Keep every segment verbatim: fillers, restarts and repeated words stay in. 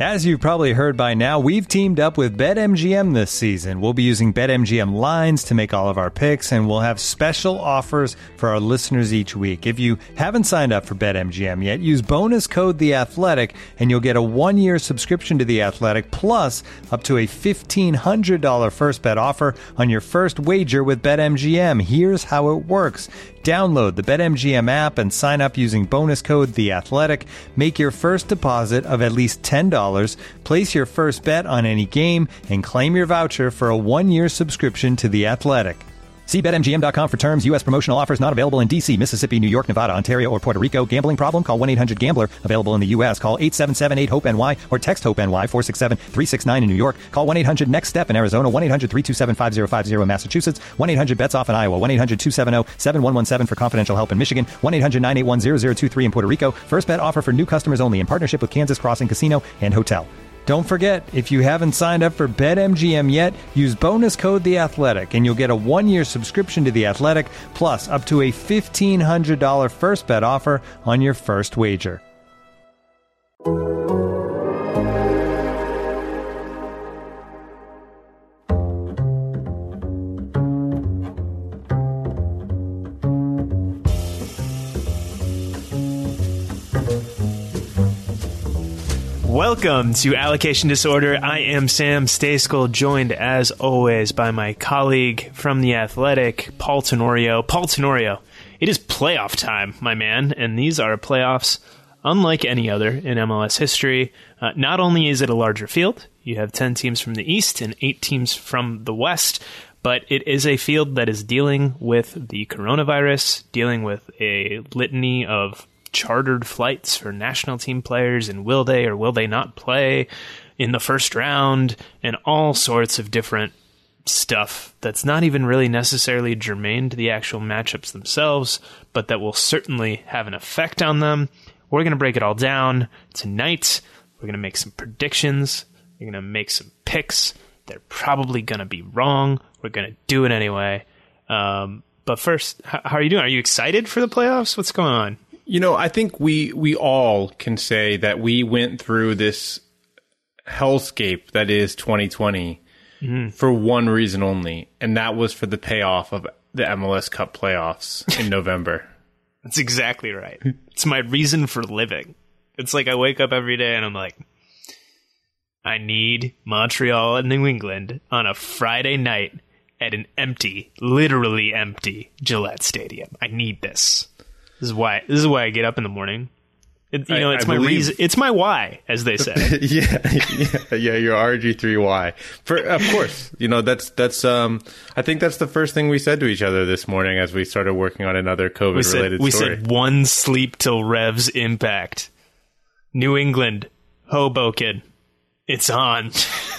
As you've probably heard by now, we've teamed up with BetMGM this season. We'll be using BetMGM lines to make all of our picks, and we'll have special offers for our listeners each week. If you haven't signed up for BetMGM yet, use bonus code The Athletic, and you'll get a one-year subscription to The Athletic, plus up to a fifteen hundred dollars first bet offer on your first wager with BetMGM. Here's how it works. Download the BetMGM app and sign up using bonus code The Athletic. Make your first deposit of at least ten dollars. Place your first bet on any game and claim your voucher for a one-year subscription to The Athletic. See Bet M G M dot com for terms. U S promotional offers not available in D C, Mississippi, New York, Nevada, Ontario, or Puerto Rico. Gambling problem? Call one eight hundred gambler. Available in the U S. Call eight seven seven eight hope N Y or text HOPE-NY four six seven three six nine in New York. Call one eight hundred next step in Arizona. one eight hundred three two seven five zero five zero in Massachusetts. one eight hundred bets off in Iowa. one eight hundred two seven zero seven one one seven for confidential help in Michigan. one eight hundred nine eight one zero zero two three in Puerto Rico. First bet offer for new customers only in partnership with Kansas Crossing Casino and Hotel. Don't forget, if you haven't signed up for BetMGM yet, use bonus code The Athletic, and you'll get a one-year subscription to The Athletic, plus up to a fifteen hundred dollars first bet offer on your first wager. Welcome to Allocation Disorder. I am Sam Stejskal, joined as always by my colleague from The Athletic, Paul Tenorio. Paul Tenorio, it is playoff time, my man, and these are playoffs unlike any other in M L S history. Uh, not only is it a larger field, you have ten teams from the East and eight teams from the West, but it is a field that is dealing with the coronavirus, dealing with a litany of chartered flights for national team players, and will they or will they not play in the first round, and all sorts of different stuff that's not even really necessarily germane to the actual matchups themselves, but that will certainly have an effect on them. We're going to break it all down tonight. We're going to make some predictions. We're going to make some picks. They're probably going to be wrong. We're going to do it anyway. Um, but first, how, how are you doing? Are you excited for the playoffs? What's going on? You know, I think we we all can say that we went through this hellscape that is twenty twenty mm-hmm. for one reason only, and that was for the payoff of the M L S Cup playoffs in November. That's exactly right. It's my reason for living. It's like I wake up every day and I'm like, I need Montreal and New England on a Friday night at an empty, literally empty Gillette Stadium. I need this. This is why. This is why I get up in the morning. It, you know, I, it's I my believe. reason. It's my why, as they say. yeah, yeah, yeah. Your R G three Y. For of course, you know that's that's. Um, I think that's the first thing we said to each other this morning as we started working on another COVID related we story. We said one sleep till Revs impact. New England, Hoboken, it's on.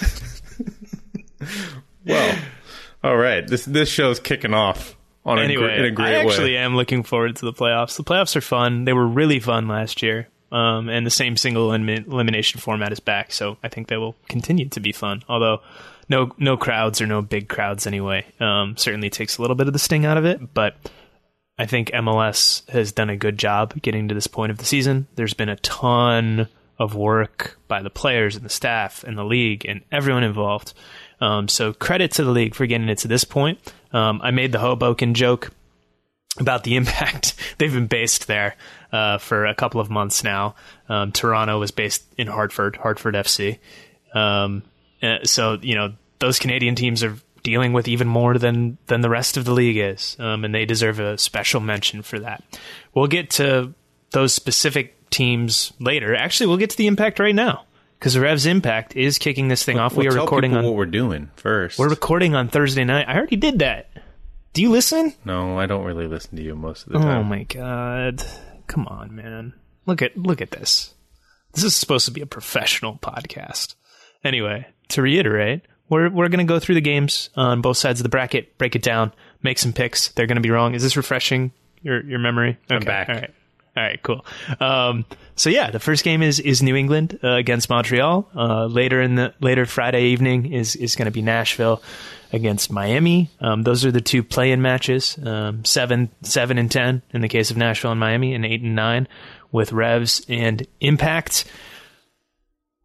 Well, all right. This this show's kicking off. On anyway, a, in a great I actually way. am looking forward to the playoffs. The playoffs are fun. They were really fun last year, um, and the same single elim- elimination format is back, so I think they will continue to be fun. Although no no crowds or no big crowds anyway. Um, certainly takes a little bit of the sting out of it, but I think M L S has done a good job getting to this point of the season. There's been a ton of work by the players and the staff and the league and everyone involved. Um, so credit to the league for getting it to this point. Um, I made the Hoboken joke about the impact. They've been based there uh, for a couple of months now. Um, Toronto was based in Hartford, Hartford F C. Um, uh, so, you know, those Canadian teams are dealing with even more than, than the rest of the league is, um, and they deserve a special mention for that. We'll get to those specific teams later. Actually, we'll get to the impact right now. Because the Revs Impact is kicking this thing well, off. We well, are recording tell people on what we're doing first. We're recording on Thursday night. I already did that. Do you listen? No, I don't really listen to you most of the time. Oh my god! Come on, man. Look at look at this. This is supposed to be a professional podcast. Anyway, to reiterate, we're we're going to go through the games on both sides of the bracket, break it down, make some picks. They're going to be wrong. Is this refreshing your your memory? Okay. I'm back. All right. All right, cool. Um, so yeah, the first game is is New England uh, against Montreal. Uh, later in the later Friday evening is is going to be Nashville against Miami. Um, those are the two play-in matches. Um, seven seven and ten in the case of Nashville and Miami, and eight and nine with Revs and Impact.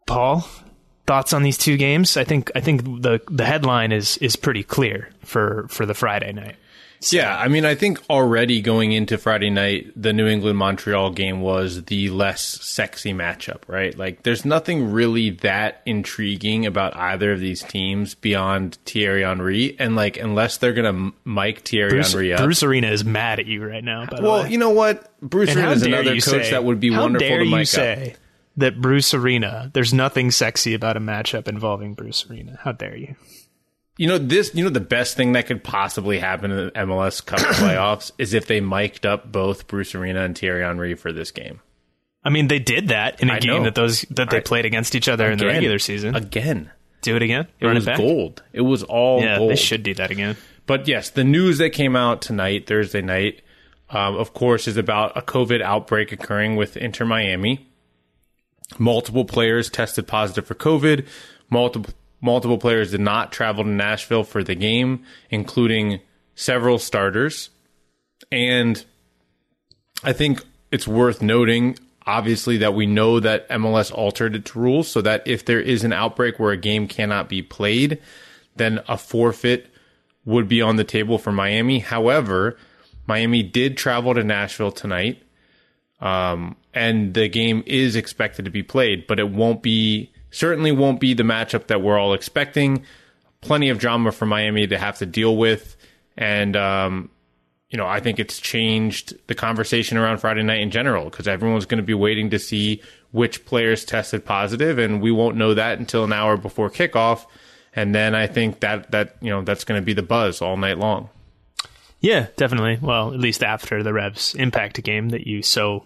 Paul, thoughts on these two games? I think I think the the headline is is pretty clear for, for the Friday night. So. Yeah, I mean, I think already going into Friday night, the New England-Montreal game was the less sexy matchup, right? Like, there's nothing really that intriguing about either of these teams beyond Thierry Henry. And, like, unless they're going to mic Thierry Bruce, Henry up. Bruce Arena is mad at you right now, by the well, way. Well, you know what? Bruce Arena is another coach say, that would be how wonderful dare to mic you say up. That Bruce Arena, there's nothing sexy about a matchup involving Bruce Arena. How dare you? You know, this, you know, the best thing that could possibly happen in the M L S Cup playoffs is if they mic'd up both Bruce Arena and Thierry Henry for this game. I mean, they did that in a I game know. that those that they I, played against each other again, in the regular season. Again. Do it again? It Run was it back? gold. It was all yeah, gold. They should do that again. But yes, the news that came out tonight, Thursday night, um, of course, is about a COVID outbreak occurring with Inter Miami. Multiple players tested positive for COVID. Multiple multiple players did not travel to Nashville for the game, including several starters. And I think it's worth noting, obviously, that we know that M L S altered its rules so that if there is an outbreak where a game cannot be played, then a forfeit would be on the table for Miami. However, Miami did travel to Nashville tonight, um, and the game is expected to be played, but it won't be, certainly won't be the matchup that we're all expecting. Plenty of drama for Miami to have to deal with, and um, you know, I think it's changed the conversation around Friday night in general because everyone's going to be waiting to see which players tested positive, and we won't know that until an hour before kickoff. And then I think that that you know that's going to be the buzz all night long. Yeah, definitely. Well, at least after the Revs Impact game that you so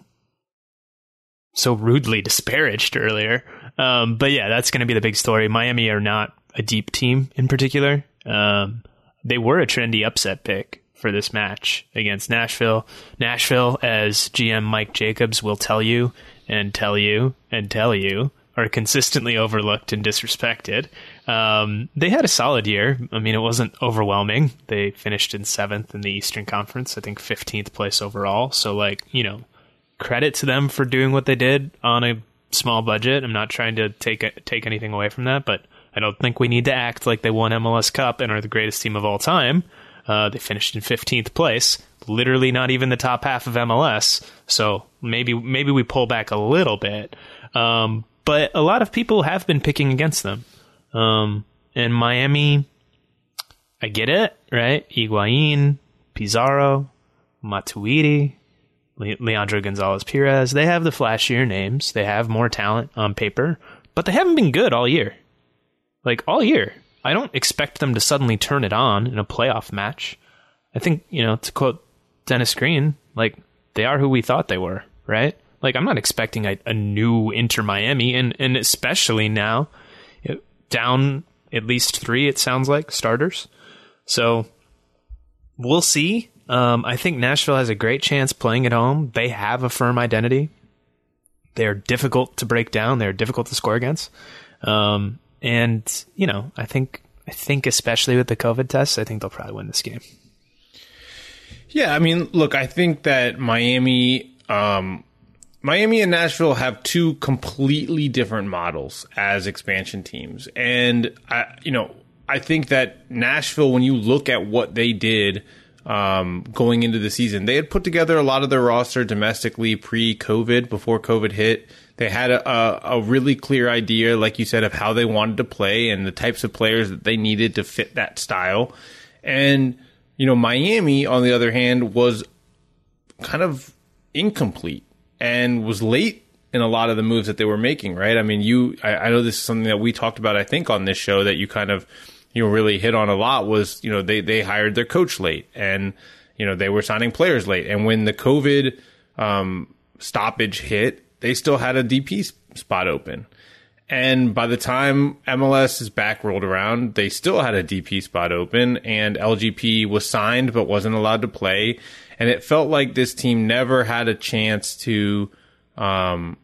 so rudely disparaged earlier. Um, but yeah, that's going to be the big story. Miami are not a deep team in particular. Um, they were a trendy upset pick for this match against Nashville. Nashville, as G M Mike Jacobs will tell you and tell you and tell you, are consistently overlooked and disrespected. Um, they had a solid year. I mean, it wasn't overwhelming. They finished in seventh in the Eastern Conference, I think fifteenth place overall. So, like, you know, credit to them for doing what they did on a small budget. I'm not trying to take take anything away from that, but I don't think we need to act like they won M L S Cup and are the greatest team of all time. Uh, they finished in fifteenth place, literally not even the top half of M L S. So maybe maybe we pull back a little bit. Um, but a lot of people have been picking against them. Um, and Miami, I get it, right? Higuain, Pizarro, Matuidi, Le- Leandro Gonzalez-Pirez. They have the flashier names. They have more talent on paper, but they haven't been good all year. Like, all year. I don't expect them to suddenly turn it on in a playoff match. I think, you know, to quote Dennis Green, like, they are who we thought they were, right? Like, I'm not expecting a, a new Inter Miami, and, and especially now, it, down at least three, it sounds like, starters. So, we'll see. Um, I think Nashville has a great chance playing at home. They have a firm identity. They're difficult to break down. They're difficult to score against. Um, and, you know, I think, I think especially with the COVID tests, I think they'll probably win this game. Yeah, I mean, look, I think that Miami, um, Miami and Nashville have two completely different models as expansion teams. And, I, you know, I think that Nashville, when you look at what they did um, going into the season, they had put together a lot of their roster domestically pre-COVID, before COVID hit. They had a, a, a really clear idea, like you said, of how they wanted to play and the types of players that they needed to fit that style. And, you know, Miami, on the other hand, was kind of incomplete and was late in a lot of the moves that they were making, right? I mean, you, I, I know this is something that we talked about, I think, on this show that you kind of, you know, really hit on a lot was, you know, they, they hired their coach late and, you know, they were signing players late. And when the COVID um, stoppage hit, they still had a D P spot open. And by the time M L S's back rolled around, they still had a D P spot open, and L G P was signed but wasn't allowed to play. And it felt like this team never had a chance to, um,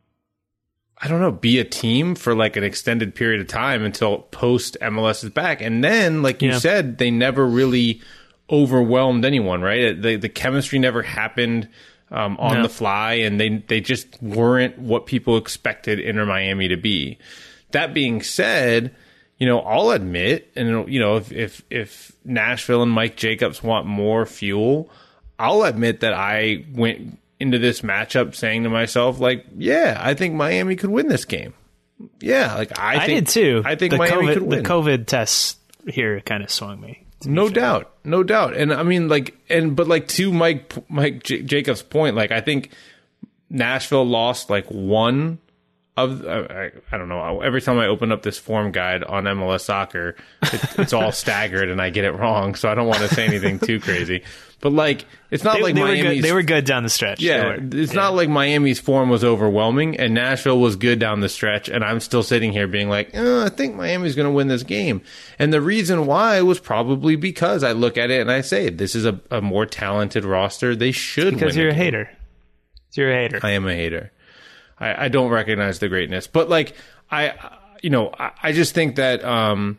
I don't know, be a team for like an extended period of time until post M L S is back. And then, like you yeah. said, they never really overwhelmed anyone, right? The, the chemistry never happened. um, on No. the fly, and they they just weren't what people expected Inter Miami to be. That being said, you know, I'll admit, and you know, if if, if Nashville and Mike Jacobs want more fuel, I'll admit that I went into this matchup saying to myself, like, yeah, I think Miami could win this game. Yeah, like I, I think, did too. I think the Miami COVID, could win. The COVID tests here kind of swung me. No doubt, no doubt. And I mean, like, and but like to Mike Mike J- Jacobs' point, like I think Nashville lost like one of uh, I, I don't know. Every time I open up this form guide on M L S Soccer, it, it's all staggered and I get it wrong. So I don't want to say anything too crazy. But like, it's not They, like they were Miami's. good. They were good down the stretch. They Yeah, were. it's Yeah. not like Miami's form was overwhelming and Nashville was good down the stretch, and I'm still sitting here being like, eh, I think Miami's going to win this game. And the reason why was probably because I look at it and I say, this is a, a more talented roster. They should because win you're a the game. hater. You're a hater. I am a hater. I, I don't recognize the greatness. But like, I, you know, I, I just think that um,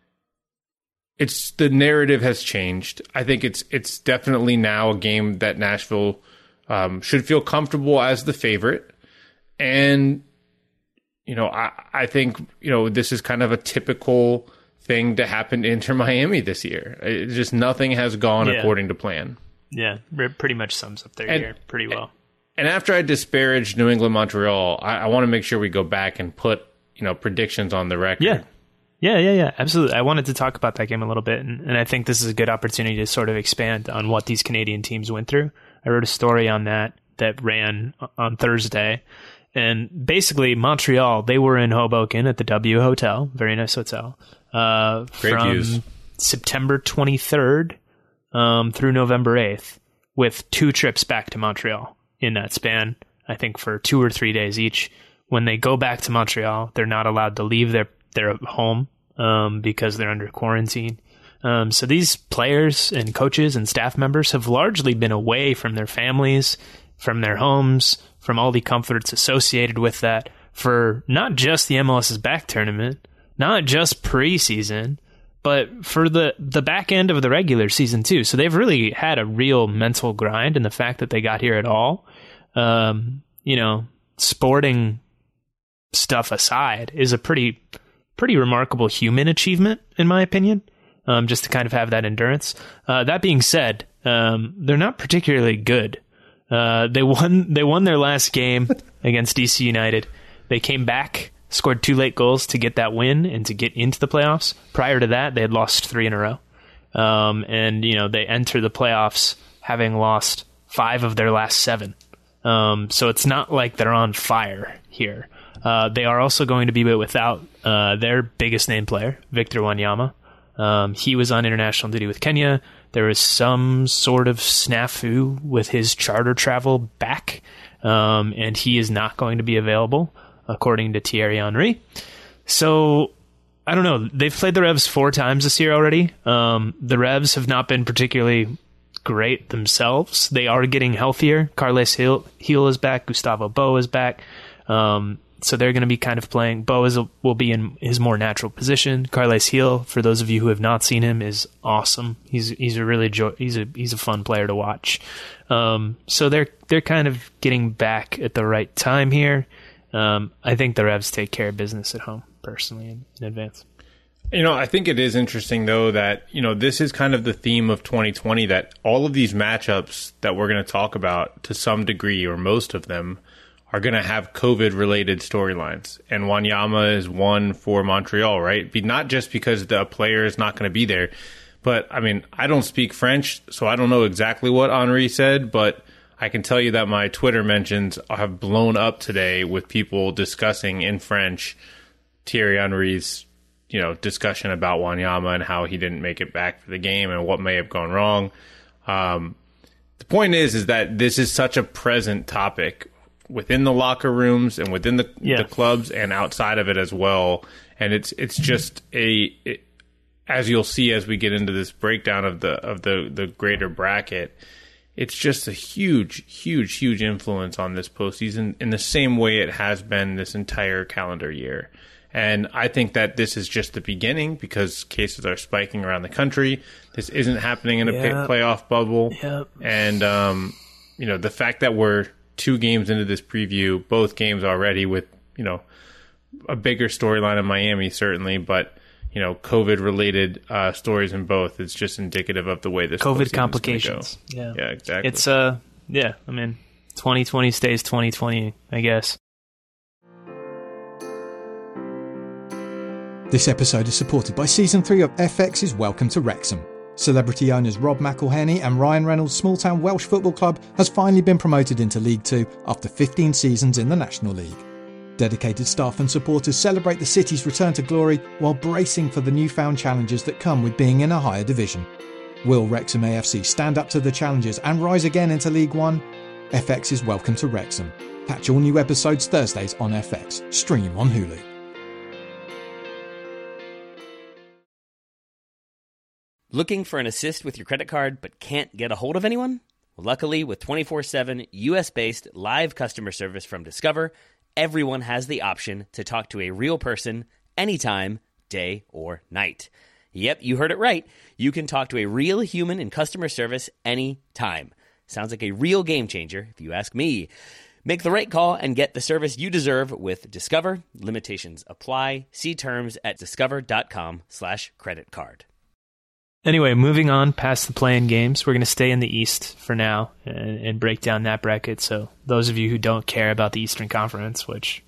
it's the narrative has changed. I think it's it's definitely now a game that Nashville um, should feel comfortable as the favorite. And, you know, I, I think, you know, this is kind of a typical thing to happen to Inter Miami this year. It just nothing has gone Yeah. according to plan. Yeah, it pretty much sums up their And- year pretty well. And after I disparage New England Montreal, I, I want to make sure we go back and put, you know, predictions on the record. Yeah. Yeah, yeah, yeah, absolutely. I wanted to talk about that game a little bit, and, and I think this is a good opportunity to sort of expand on what these Canadian teams went through. I wrote a story on that that ran on Thursday, and basically Montreal, they were in Hoboken at the W Hotel, very nice hotel, uh, Great from views. September twenty-third um, through November eighth, with two trips back to Montreal in that span, I think for two or three days each. When they go back to Montreal, they're not allowed to leave their, their home um, because they're under quarantine. Um, so these players and coaches and staff members have largely been away from their families, from their homes, from all the comforts associated with that for not just the M L S's back tournament, not just preseason, but for the, the back end of the regular season too. So they've really had a real mental grind, and the fact that they got here at all, um, you know, sporting stuff aside, is a pretty pretty remarkable human achievement, in my opinion, um, just to kind of have that endurance. Uh, that being said, um, they're not particularly good. Uh, they won they won their last game against D C United. They came back, scored two late goals to get that win and to get into the playoffs. Prior to that, they had lost three in a row. Um, and, you know, they enter the playoffs having lost five of their last seven. Um, so it's not like they're on fire here. Uh, they are also going to be without uh, their biggest name player, Victor Wanyama. Um, he was on international duty with Kenya. There was some sort of snafu with his charter travel back, um, and he is not going to be available, according to Thierry Henry. So, I don't know. They've played the Revs four times this year already. Um, the Revs have not been particularly great themselves. They are getting healthier. Carles Gil is back. Gustavo Bo is back. Um, so they're going to be kind of playing. Bo is a, will be in his more natural position. Carles Gil, for those of you who have not seen him, is awesome. He's he's a really jo- he's a he's a fun player to watch. Um, so they're they're kind of getting back at the right time here. Um, I think the Revs take care of business at home, personally, in, in advance. You know, I think it is interesting, though, that, you know, this is kind of the theme of twenty twenty, that all of these matchups that we're going to talk about to some degree, or most of them, are going to have COVID-related storylines. And Wanyama is one for Montreal, right? Be not just because the player is not going to be there, but, I mean, I don't speak French, so I don't know exactly what Henri said, but I can tell you that my Twitter mentions have blown up today with people discussing in French Thierry Henry's, you know, discussion about Wanyama and how he didn't make it back for the game and what may have gone wrong. Um, the point is, is that this is such a present topic within the locker rooms and within the, Yeah. the clubs and outside of it as well. And it's it's just a, it, as you'll see as we get into this breakdown of the of the the greater bracket, it's just a huge, huge, huge influence on this postseason in the same way it has been this entire calendar year. And I think that this is just the beginning, because cases are spiking around the country. This isn't happening in a Yeah. pay- playoff bubble. Yep. And, um, you know, the fact that we're two games into this preview, both games already with, you know, a bigger storyline in Miami, certainly, but, you know, COVID-related uh, stories in both, it's just indicative of the way this COVID complications. Go. Yeah. Yeah, exactly. It's, uh, yeah, I mean, twenty twenty stays twenty twenty, I guess. This episode is supported by Season three of F X's Welcome to Wrexham. Celebrity owners Rob McElhenney and Ryan Reynolds' small-town Welsh football club has finally been promoted into League Two after fifteen seasons in the National League. Dedicated staff and supporters celebrate the city's return to glory while bracing for the newfound challenges that come with being in a higher division. Will Wrexham A F C stand up to the challenges and rise again into League One? F X is Welcome to Wrexham. Catch all new episodes Thursdays on F X. Stream on Hulu. Looking for an assist with your credit card but can't get a hold of anyone? Well, luckily, with twenty-four seven U S-based live customer service from Discover, everyone has the option to talk to a real person anytime, day or night. Yep, you heard it right. You can talk to a real human in customer service anytime. Sounds like a real game changer, if you ask me. Make the right call and get the service you deserve with Discover. Limitations apply. See terms at discover.com slash credit card. Anyway, moving on past the play-in games, we're going to stay in the East for now and, and break down that bracket. So those of you who don't care about the Eastern Conference, which,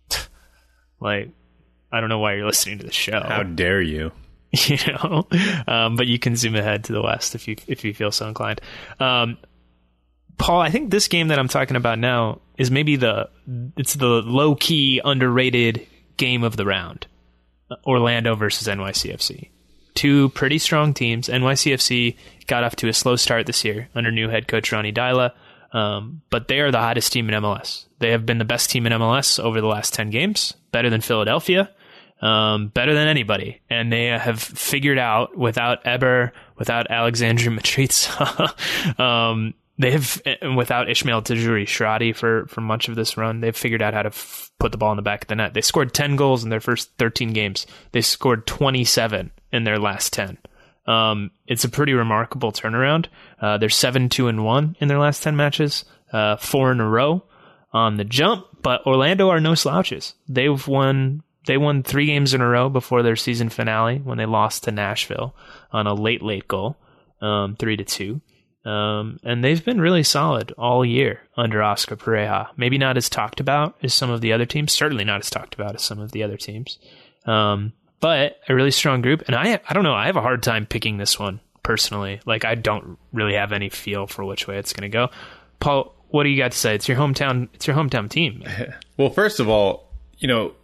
like, I don't know why you're listening to the show. How dare you? You know, um, but you can zoom ahead to the West if you if you feel so inclined. Um, Paul, I think this game that I'm talking about now is maybe the it's the low-key underrated game of the round. Orlando versus N Y C F C. Two pretty strong teams. N Y C F C got off to a slow start this year under new head coach Ronnie Dyla, um, but they are the hottest team in M L S. They have been the best team in M L S over the last ten games, better than Philadelphia, um, better than anybody. And they have figured out, without Eber, without Alexandru Mitrita, um, they have, without Ismail Tajuri Shradi for, for much of this run, they've figured out how to f- put the ball in the back of the net. They scored ten goals in their first thirteen games. They scored twenty-seven in their last ten. Um, it's a pretty remarkable turnaround. Uh, they're seven two and one in their last ten matches, uh, four in a row on the jump, but Orlando are no slouches. They've won, they won three games in a row before their season finale when they lost to Nashville on a late, late goal, um, three to two. Um, and they've been really solid all year under Oscar Pareja. Maybe not as talked about as some of the other teams, certainly not as talked about as some of the other teams. Um, But a really strong group, and I I don't know, I have a hard time picking this one, personally. Like, I don't really have any feel for which way it's going to go. Paul, what do you got to say? It's your hometown It's your hometown team. Well, first of all, you know,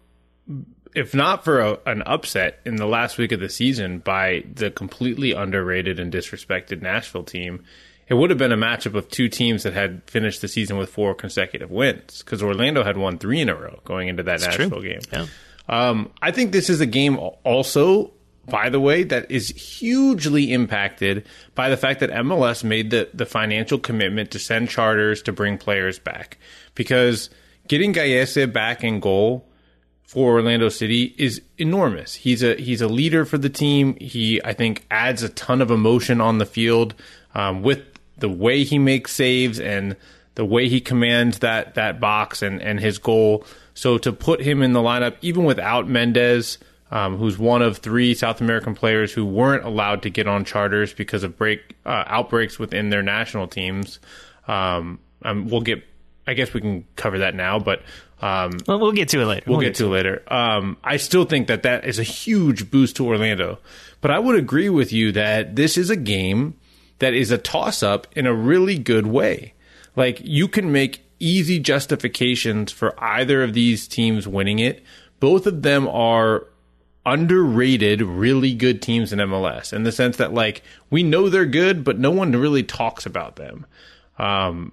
if not for a, an upset in the last week of the season by the completely underrated and disrespected Nashville team, it would have been a matchup of two teams that had finished the season with four consecutive wins, because Orlando had won three in a row going into that That's Nashville true. game. Yeah. Um, I think this is a game also, by the way, that is hugely impacted by the fact that M L S made the, the financial commitment to send charters to bring players back. Because getting Gallese back in goal for Orlando City is enormous. He's a he's a leader for the team. He, I think, adds a ton of emotion on the field um, with the way he makes saves and the way he commands that that box and, and his goal. So to put him in the lineup, even without Mendez, um, who's one of three South American players who weren't allowed to get on charters because of break uh, outbreaks within their national teams, um, um, we'll get. I guess we can cover that now, but um, well, we'll get to it later. We'll, we'll get, get to it later. Um, I still think that that is a huge boost to Orlando, but I would agree with you that this is a game that is a toss-up in a really good way. Like, you can make easy justifications for either of these teams winning it. Both of them are underrated, really good teams in M L S, in the sense that, like, we know they're good, but no one really talks about them. Um,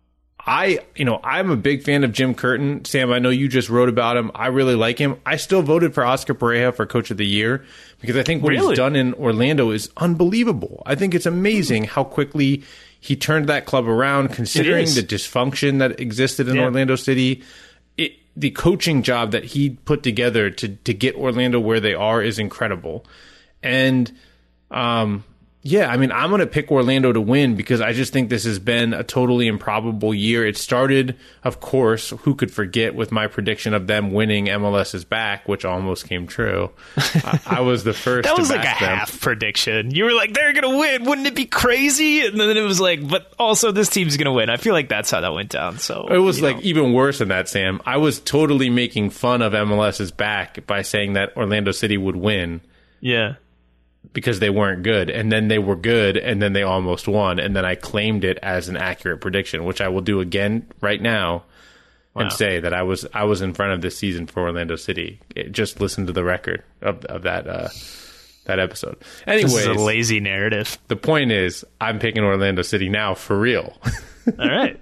I, you know, I'm a big fan of Jim Curtin. Sam, I know you just wrote about him. I really like him. I still voted for Oscar Pareja for Coach of the Year because I think what really? he's done in Orlando is unbelievable. I think it's amazing how quickly he turned that club around, considering the dysfunction that existed in yeah. Orlando City. It, the coaching job that he put together to to get Orlando where they are is incredible. And, um, Yeah, I mean, I'm going to pick Orlando to win because I just think this has been a totally improbable year. It started, of course, who could forget, with my prediction of them winning M L S is back, which almost came true. I, I was the first That to was like a back them. half prediction. You were like, they're going to win. Wouldn't it be crazy? And then it was like, but also this team's going to win. I feel like that's how that went down. So It was like know. even worse than that, Sam. I was totally making fun of M L S is back by saying that Orlando City would win. Yeah. Because they weren't good, and then they were good, and then they almost won, and then I claimed it as an accurate prediction, which I will do again right now, wow. and say that I was I was in front of this season for Orlando City. It, just listen to the record of of that uh, that episode. Anyways, this is a lazy narrative. The point is, I'm picking Orlando City now for real. All right,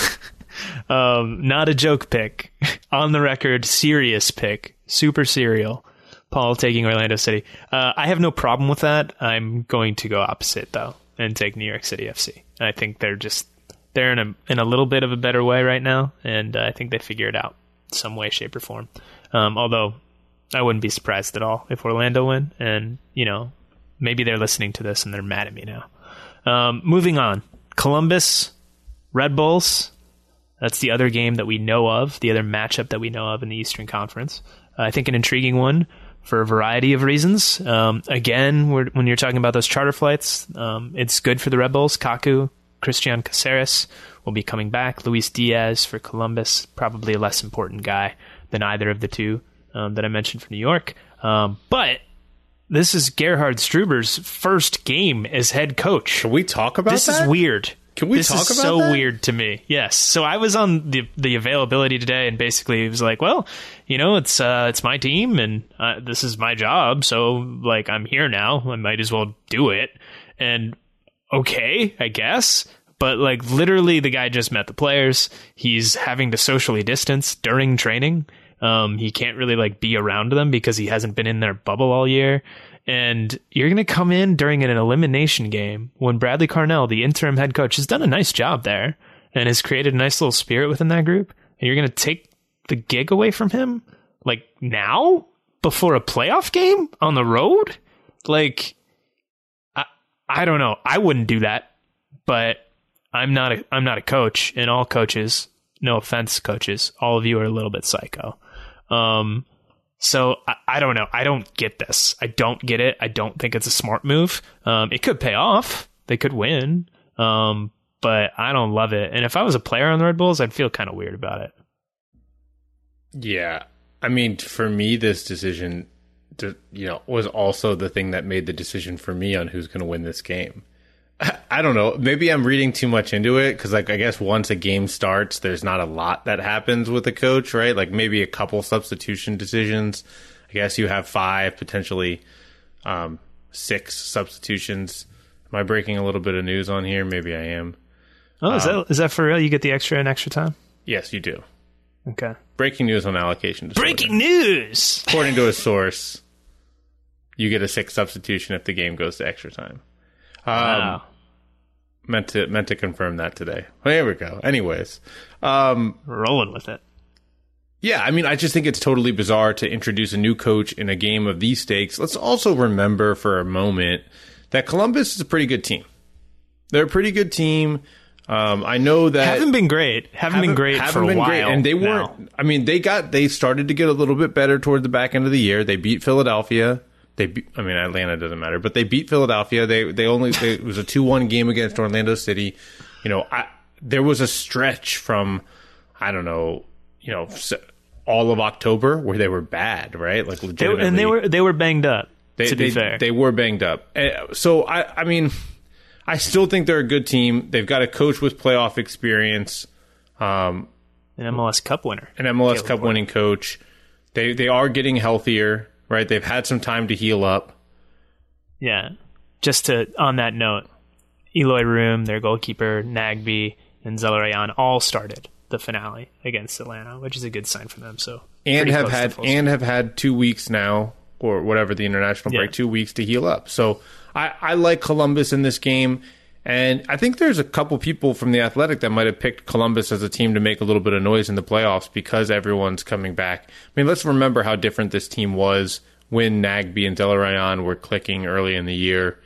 um, not a joke pick, on the record, serious pick, super serial. Paul taking Orlando City. Uh, I have no problem with that. I'm going to go opposite, though, and take New York City F C. I think they're just they're in a in a little bit of a better way right now, and uh, I think they figure it out some way, shape, or form. Um, although I wouldn't be surprised at all if Orlando win, and you know maybe they're listening to this and they're mad at me now. Um, moving on, Columbus Red Bulls. That's the other game that we know of, the other matchup that we know of in the Eastern Conference. Uh, I think an intriguing one. For a variety of reasons. Um, again, we're, when you're talking about those charter flights, um, it's good for the Red Bulls. Kaku, Christian Caceres will be coming back. Luis Diaz for Columbus, probably a less important guy than either of the two um, that I mentioned for New York. Um, but this is Gerhard Struber's first game as head coach. Can we talk about this that? This is weird. Can we this talk is about so that? weird to me. Yes. So I was on the the availability today, and basically it was like, well, you know, it's uh, it's my team, and uh, this is my job. So like, I'm here now. I might as well do it. And okay, I guess. But like, literally, the guy just met the players. He's having to socially distance during training. Um, he can't really like be around them because he hasn't been in their bubble all year. And you're going to come in during an elimination game when Bradley Carnell, the interim head coach, has done a nice job there and has created a nice little spirit within that group. And you're going to take the gig away from him, like now, before a playoff game on the road? Like, I, I don't know. I wouldn't do that, but I'm not a, I'm not a coach, and all coaches, no offense, coaches, all of you are a little bit psycho. Um, So, I, I don't know. I don't get this. I don't get it. I don't think it's a smart move. Um, it could pay off. They could win. Um, but I don't love it. And if I was a player on the Red Bulls, I'd feel kind of weird about it. Yeah. I mean, for me, this decision, to, you know, was also the thing that made the decision for me on who's going to win this game. I, I don't know. Maybe I'm reading too much into it because, like, I guess once a game starts, there's not a lot that happens with a coach, right? Like maybe a couple substitution decisions. I guess you have five, potentially um, six substitutions. Am I breaking a little bit of news on here? Maybe I am. Oh, is Um, that is that for real? You get the extra and extra time? Yes, you do. Okay. Breaking news on allocation disorder. Breaking news! According to a source, you get a sixth substitution if the game goes to extra time. Um, Wow. Meant to meant to confirm that today. Well, here we go. Anyways, um, Rolling with it. yeah, I mean, I just think it's totally bizarre to introduce a new coach in a game of these stakes. Let's also remember for a moment that Columbus is a pretty good team. They're a pretty good team. Um, I know that Haven't been great. Haven't, been great haven't for a been while. great. And they now. weren't. I mean, they got they started to get a little bit better toward the back end of the year. They beat Philadelphia. They, beat, I mean, Atlanta doesn't matter, but they beat Philadelphia. They they only they, it was a two one game against Orlando City. You know, I, there was a stretch from I don't know, you know, all of October where they were bad, right? Like They, legitimately, and they were they were banged up. they, to be they, fair, they were banged up. Uh, So I I mean, I still think they're a good team. They've got a coach with playoff experience. Um, an M L S Cup winner, an M L S Caleb Cup Ward. winning coach. They they are getting healthier, right? They've had some time to heal up. Yeah. Just to on that note, Eloy Room, their goalkeeper, Nagby, and Zelarayan all started the finale against Atlanta, which is a good sign for them. So And pretty have close to had full and have had two weeks now, or whatever the international break, Yeah. two weeks to heal up. So I, I like Columbus in this game. And I think there's a couple people from the Athletic that might have picked Columbus as a team to make a little bit of noise in the playoffs because everyone's coming back. I mean, let's remember how different this team was when Nagby and Zelarayan were clicking early in the year.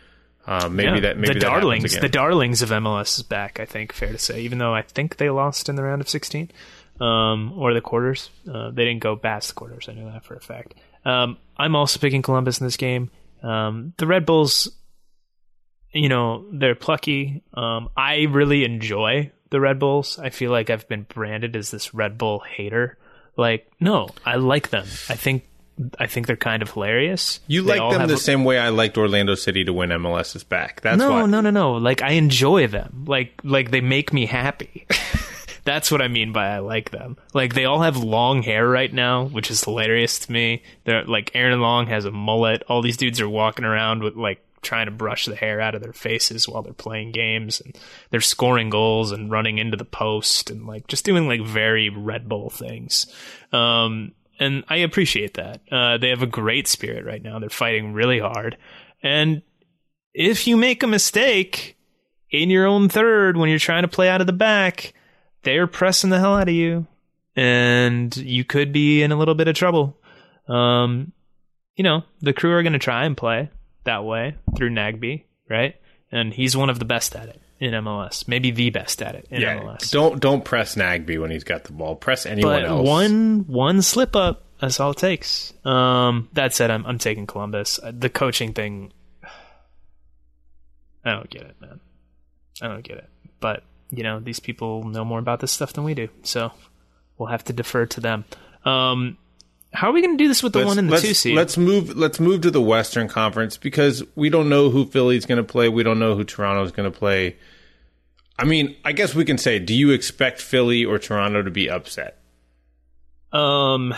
Uh, maybe yeah, that maybe the that darlings, again. the darlings of M L S is back. I think fair to say, even though I think they lost in the round of sixteen um, or the quarters, uh, they didn't go past the quarters. I know that for a fact. Um, I'm also picking Columbus in this game. Um, the Red Bulls, you know, they're plucky. Um, I really enjoy the Red Bulls. I feel like I've been branded as this Red Bull hater. Like, no, I like them. I think. I think they're kind of hilarious. You They like all them have the a- same way I liked Orlando City to win M L S's back. That's no, why. no, no, no. Like I enjoy them. Like, like they make me happy. That's what I mean by I like them. Like they all have long hair right now, which is hilarious to me. They're like Aaron Long has a mullet. All these dudes are walking around with like trying to brush the hair out of their faces while they're playing games, and they're scoring goals and running into the post and like just doing like very Red Bull things. Um, And I appreciate that. Uh, they have a great spirit right now. They're fighting really hard. And if you make a mistake in your own third when you're trying to play out of the back, they're pressing the hell out of you. And you could be in a little bit of trouble. Um, you know, the Crew are going to try and play that way through Nagby, right? And he's one of the best at it in M L S. Maybe the best at it in Yeah, M L S. don't don't press Nagby when he's got the ball. Press anyone But else. one one slip up, that's all it takes. Um, that said, I'm I'm taking Columbus. Uh, The coaching thing, I don't get it, man. I don't get it. But you know, these people know more about this stuff than we do, so we'll have to defer to them. Um, how are we going to do this with the Let's- one and the let's, two seed? Let's move. Let's move to the Western Conference because we don't know who Philly's going to play. We don't know who Toronto's going to play. I mean, I guess we can say, do you expect Philly or Toronto to be upset? Um,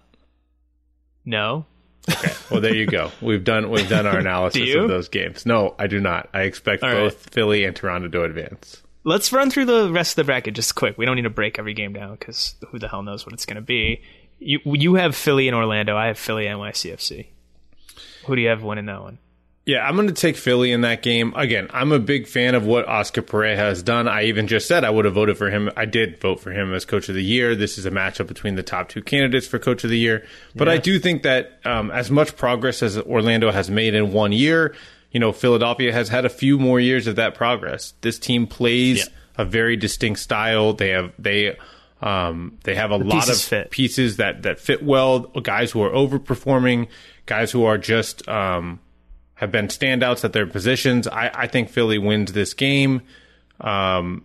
no. Okay, well there you go. We've done we've done our analysis Do you? of those games. No, I do not. I expect All both right. Philly and Toronto to advance. Let's run through the rest of the bracket just quick. We don't need to break every game down because who the hell knows what it's going to be. You you have Philly and Orlando. I have Philly and N Y C F C. Who do you have winning that one? Yeah, I'm going to take Philly in that game. Again, I'm a big fan of what Oscar Pereira has done. I even just said I would have voted for him. I did vote for him as Coach of the Year. This is a matchup between the top two candidates for Coach of the Year. But Yeah. I do think that um, as much progress as Orlando has made in one year, you know, Philadelphia has had a few more years of that progress. This team plays Yeah. a very distinct style. They have they um, they have a lot of pieces fit. pieces that that fit well. Guys who are overperforming, guys who are just um, have been standouts at their positions. I, I think Philly wins this game. Um,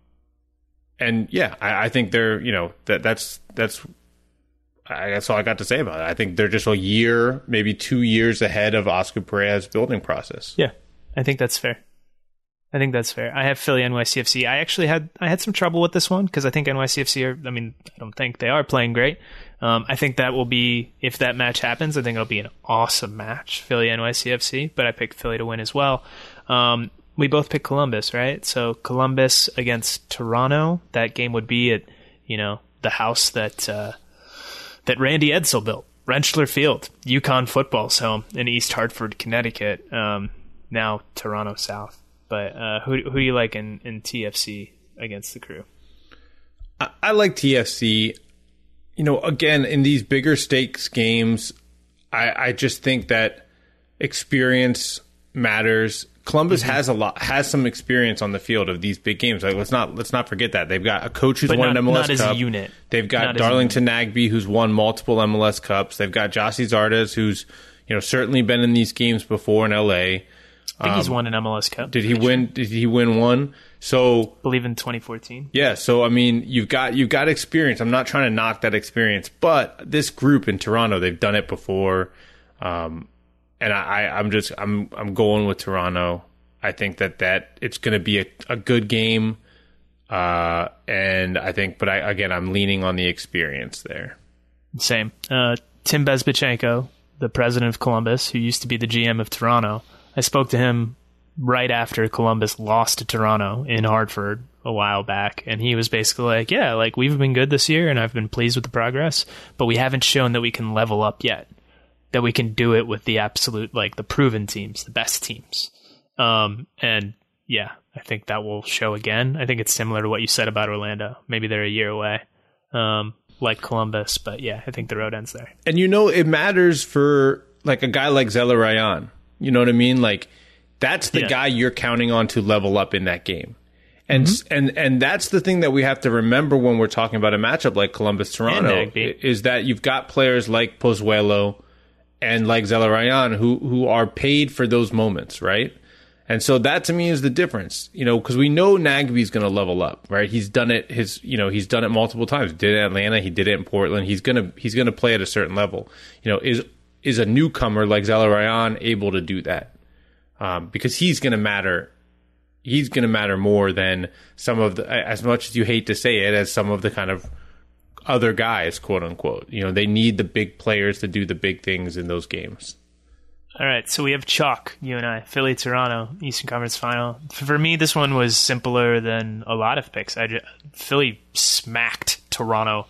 and yeah, I, I think they're, you know, that that's, that's, I, that's all I got to say about it. I think they're just a year, maybe two years ahead of Oscar Pereira's building process. Yeah, I think that's fair. I think that's fair. I have Philly N Y C F C. I actually had I had some trouble with this one because I think N Y C F C are, I mean, I don't think they are playing great. Um, I think that will be, if that match happens, I think it'll be an awesome match, Philly N Y C F C, but I picked Philly to win as well. Um, we both picked Columbus, right? So Columbus against Toronto, that game would be at, you know, the house that uh, that Randy Edsel built, Rentschler Field, UConn football's home in East Hartford, Connecticut, um, now Toronto South. But uh, who who do you like in, in T F C against the Crew? I, I like T F C. You know, again, in these bigger stakes games, I, I just think that experience matters. Columbus mm-hmm. has a lot, has some experience on the field of these big games. Like let's not let's not forget that they've got a coach who's But won not, an M L S not Cup. as a unit. They've got Not as a Darlington Nagby, who's won multiple M L S Cups. They've got Jossie Zardes, who's you know certainly been in these games before in L A. I think he's won an M L S Cup. Did he win? Did he win one? So I believe in twenty fourteen. yeah. So I mean, you've got you've got experience. I'm not trying to knock that experience, but this group in Toronto, they've done it before, um, and I, I, I'm just I'm I'm going with Toronto. I think that, that it's going to be a, a good game, uh, and I think, but I again, I'm leaning on the experience there. Same. Uh, Tim Bezbachenko, the president of Columbus, who used to be the G M of Toronto. I spoke to him right after Columbus lost to Toronto in Hartford a while back, and he was basically like, yeah, like we've been good this year and I've been pleased with the progress, but we haven't shown that we can level up yet, that we can do it with the absolute, like the proven teams, the best teams. Um, and yeah, I think that will show again. I think it's similar to what you said about Orlando. Maybe they're a year away, um, like Columbus, but yeah, I think the road ends there. And you know, it matters for like a guy like Zeller Ryan. You know what I mean? Like That's the Yeah. guy you're counting on to level up in that game. And mm-hmm. and and that's the thing that we have to remember when we're talking about a matchup like Columbus-Toronto, is that you've got players like Pozuelo and like Zelarayan who who are paid for those moments, right? And so that to me is the difference, you know, because we know Nagbe's going to level up, right? He's done it his, you know, he's done it multiple times. He did it in Atlanta, he did it in Portland. He's gonna he's gonna play at a certain level. You know, is is a newcomer like Zelarayan able to do that? Um, because he's going to matter. He's going to matter more than some of the, as much as you hate to say it, as some of the kind of other guys, quote unquote. You know, they need the big players to do the big things in those games. All right, so we have chalk, you and I, Philly, Toronto, Eastern Conference Final. For me, this one was simpler than a lot of picks. I just, Philly smacked Toronto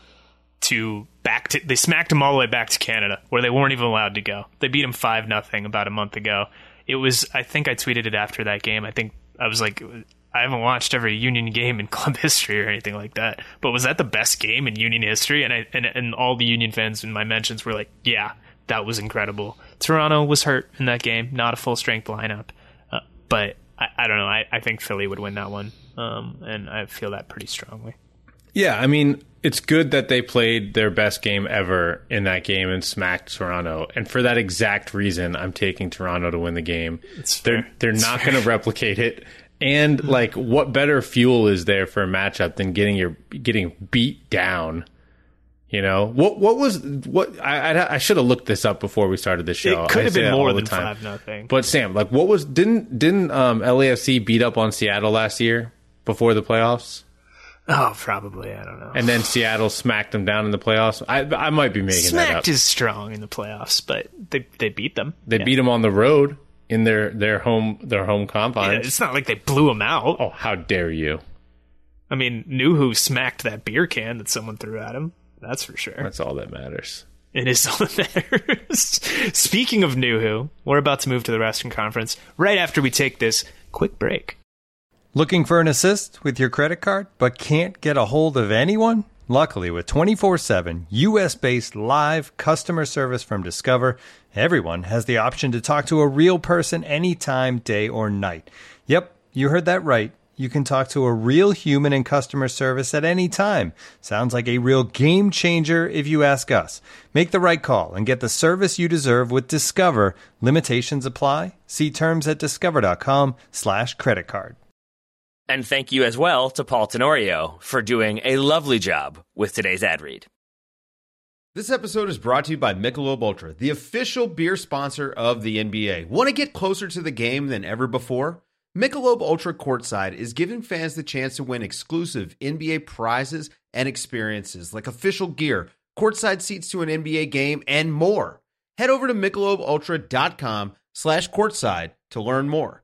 to back to, they smacked them all the way back to Canada, where they weren't even allowed to go. They beat them five nothing about a month ago. It was, I think I tweeted it after that game. I think I was like, I haven't watched every Union game in club history or anything like that, but was that the best game in Union history? And I and, and all the Union fans in my mentions were like, yeah, that was incredible. Toronto was hurt in that game, not a full strength lineup, uh, but I, I don't know. I, I think Philly would win that one, um, and I feel that pretty strongly. Yeah, I mean, it's good that they played their best game ever in that game and smacked Toronto. And for that exact reason, I'm taking Toronto to win the game. It's they're fair. they're it's not going to replicate it. And like, what better fuel is there for a matchup than getting your getting beat down? You know, what what was what I I, I should have looked this up before we started the show. It could I have say been that more all the than time. five nothing. But Sam, like, what was didn't didn't um, L A F C beat up on Seattle last year before the playoffs? Oh, probably. I don't know. And then Seattle smacked them down in the playoffs. I I might be making Smacked that up. is strong in the playoffs, but they they beat them. They yeah. beat them on the road in their, their home their home confines. Yeah, it's not like they blew them out. Oh, how dare you! I mean, Nuhu smacked that beer can that someone threw at him. That's for sure. That's all that matters. It is all that matters. Speaking of Nuhu, we're about to move to the Western Conference right after we take this quick break. Looking for an assist with your credit card, but can't get a hold of anyone? Luckily, with twenty-four seven U S-based live customer service from Discover, everyone has the option to talk to a real person anytime, day or night. Yep, you heard that right. You can talk to a real human in customer service at any time. Sounds like a real game changer if you ask us. Make the right call and get the service you deserve with Discover. Limitations apply. See terms at discover.com slash credit card. And thank you as well to Paul Tenorio for doing a lovely job with today's ad read. This episode is brought to you by Michelob Ultra, the official beer sponsor of the N B A. Want to get closer to the game than ever before? Michelob Ultra Courtside is giving fans the chance to win exclusive N B A prizes and experiences like official gear, courtside seats to an N B A game, and more. Head over to michelobultra.com slash courtside to learn more.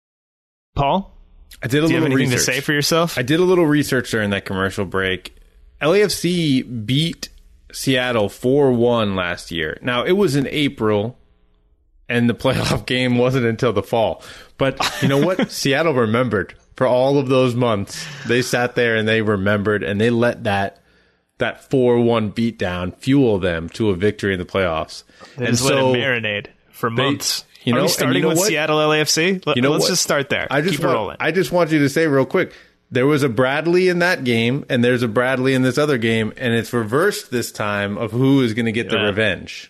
Paul? I did a Do you little have anything research. to say for yourself? I did a little research during that commercial break. L A F C beat Seattle four one last year. Now, it was in April, and the playoff game wasn't until the fall. But you know what? Seattle remembered. For all of those months, they sat there and they remembered, and they let that that four one beatdown fuel them to a victory in the playoffs. They and just so let it marinate for they- months. You know, Are we and starting you know with what? Seattle L A F C? Let, You know let's what? just start there. I just Keep want, it rolling. I just want you to say real quick, there was a Bradley in that game, and there's a Bradley in this other game, and it's reversed this time of who is going to get the Yeah. revenge.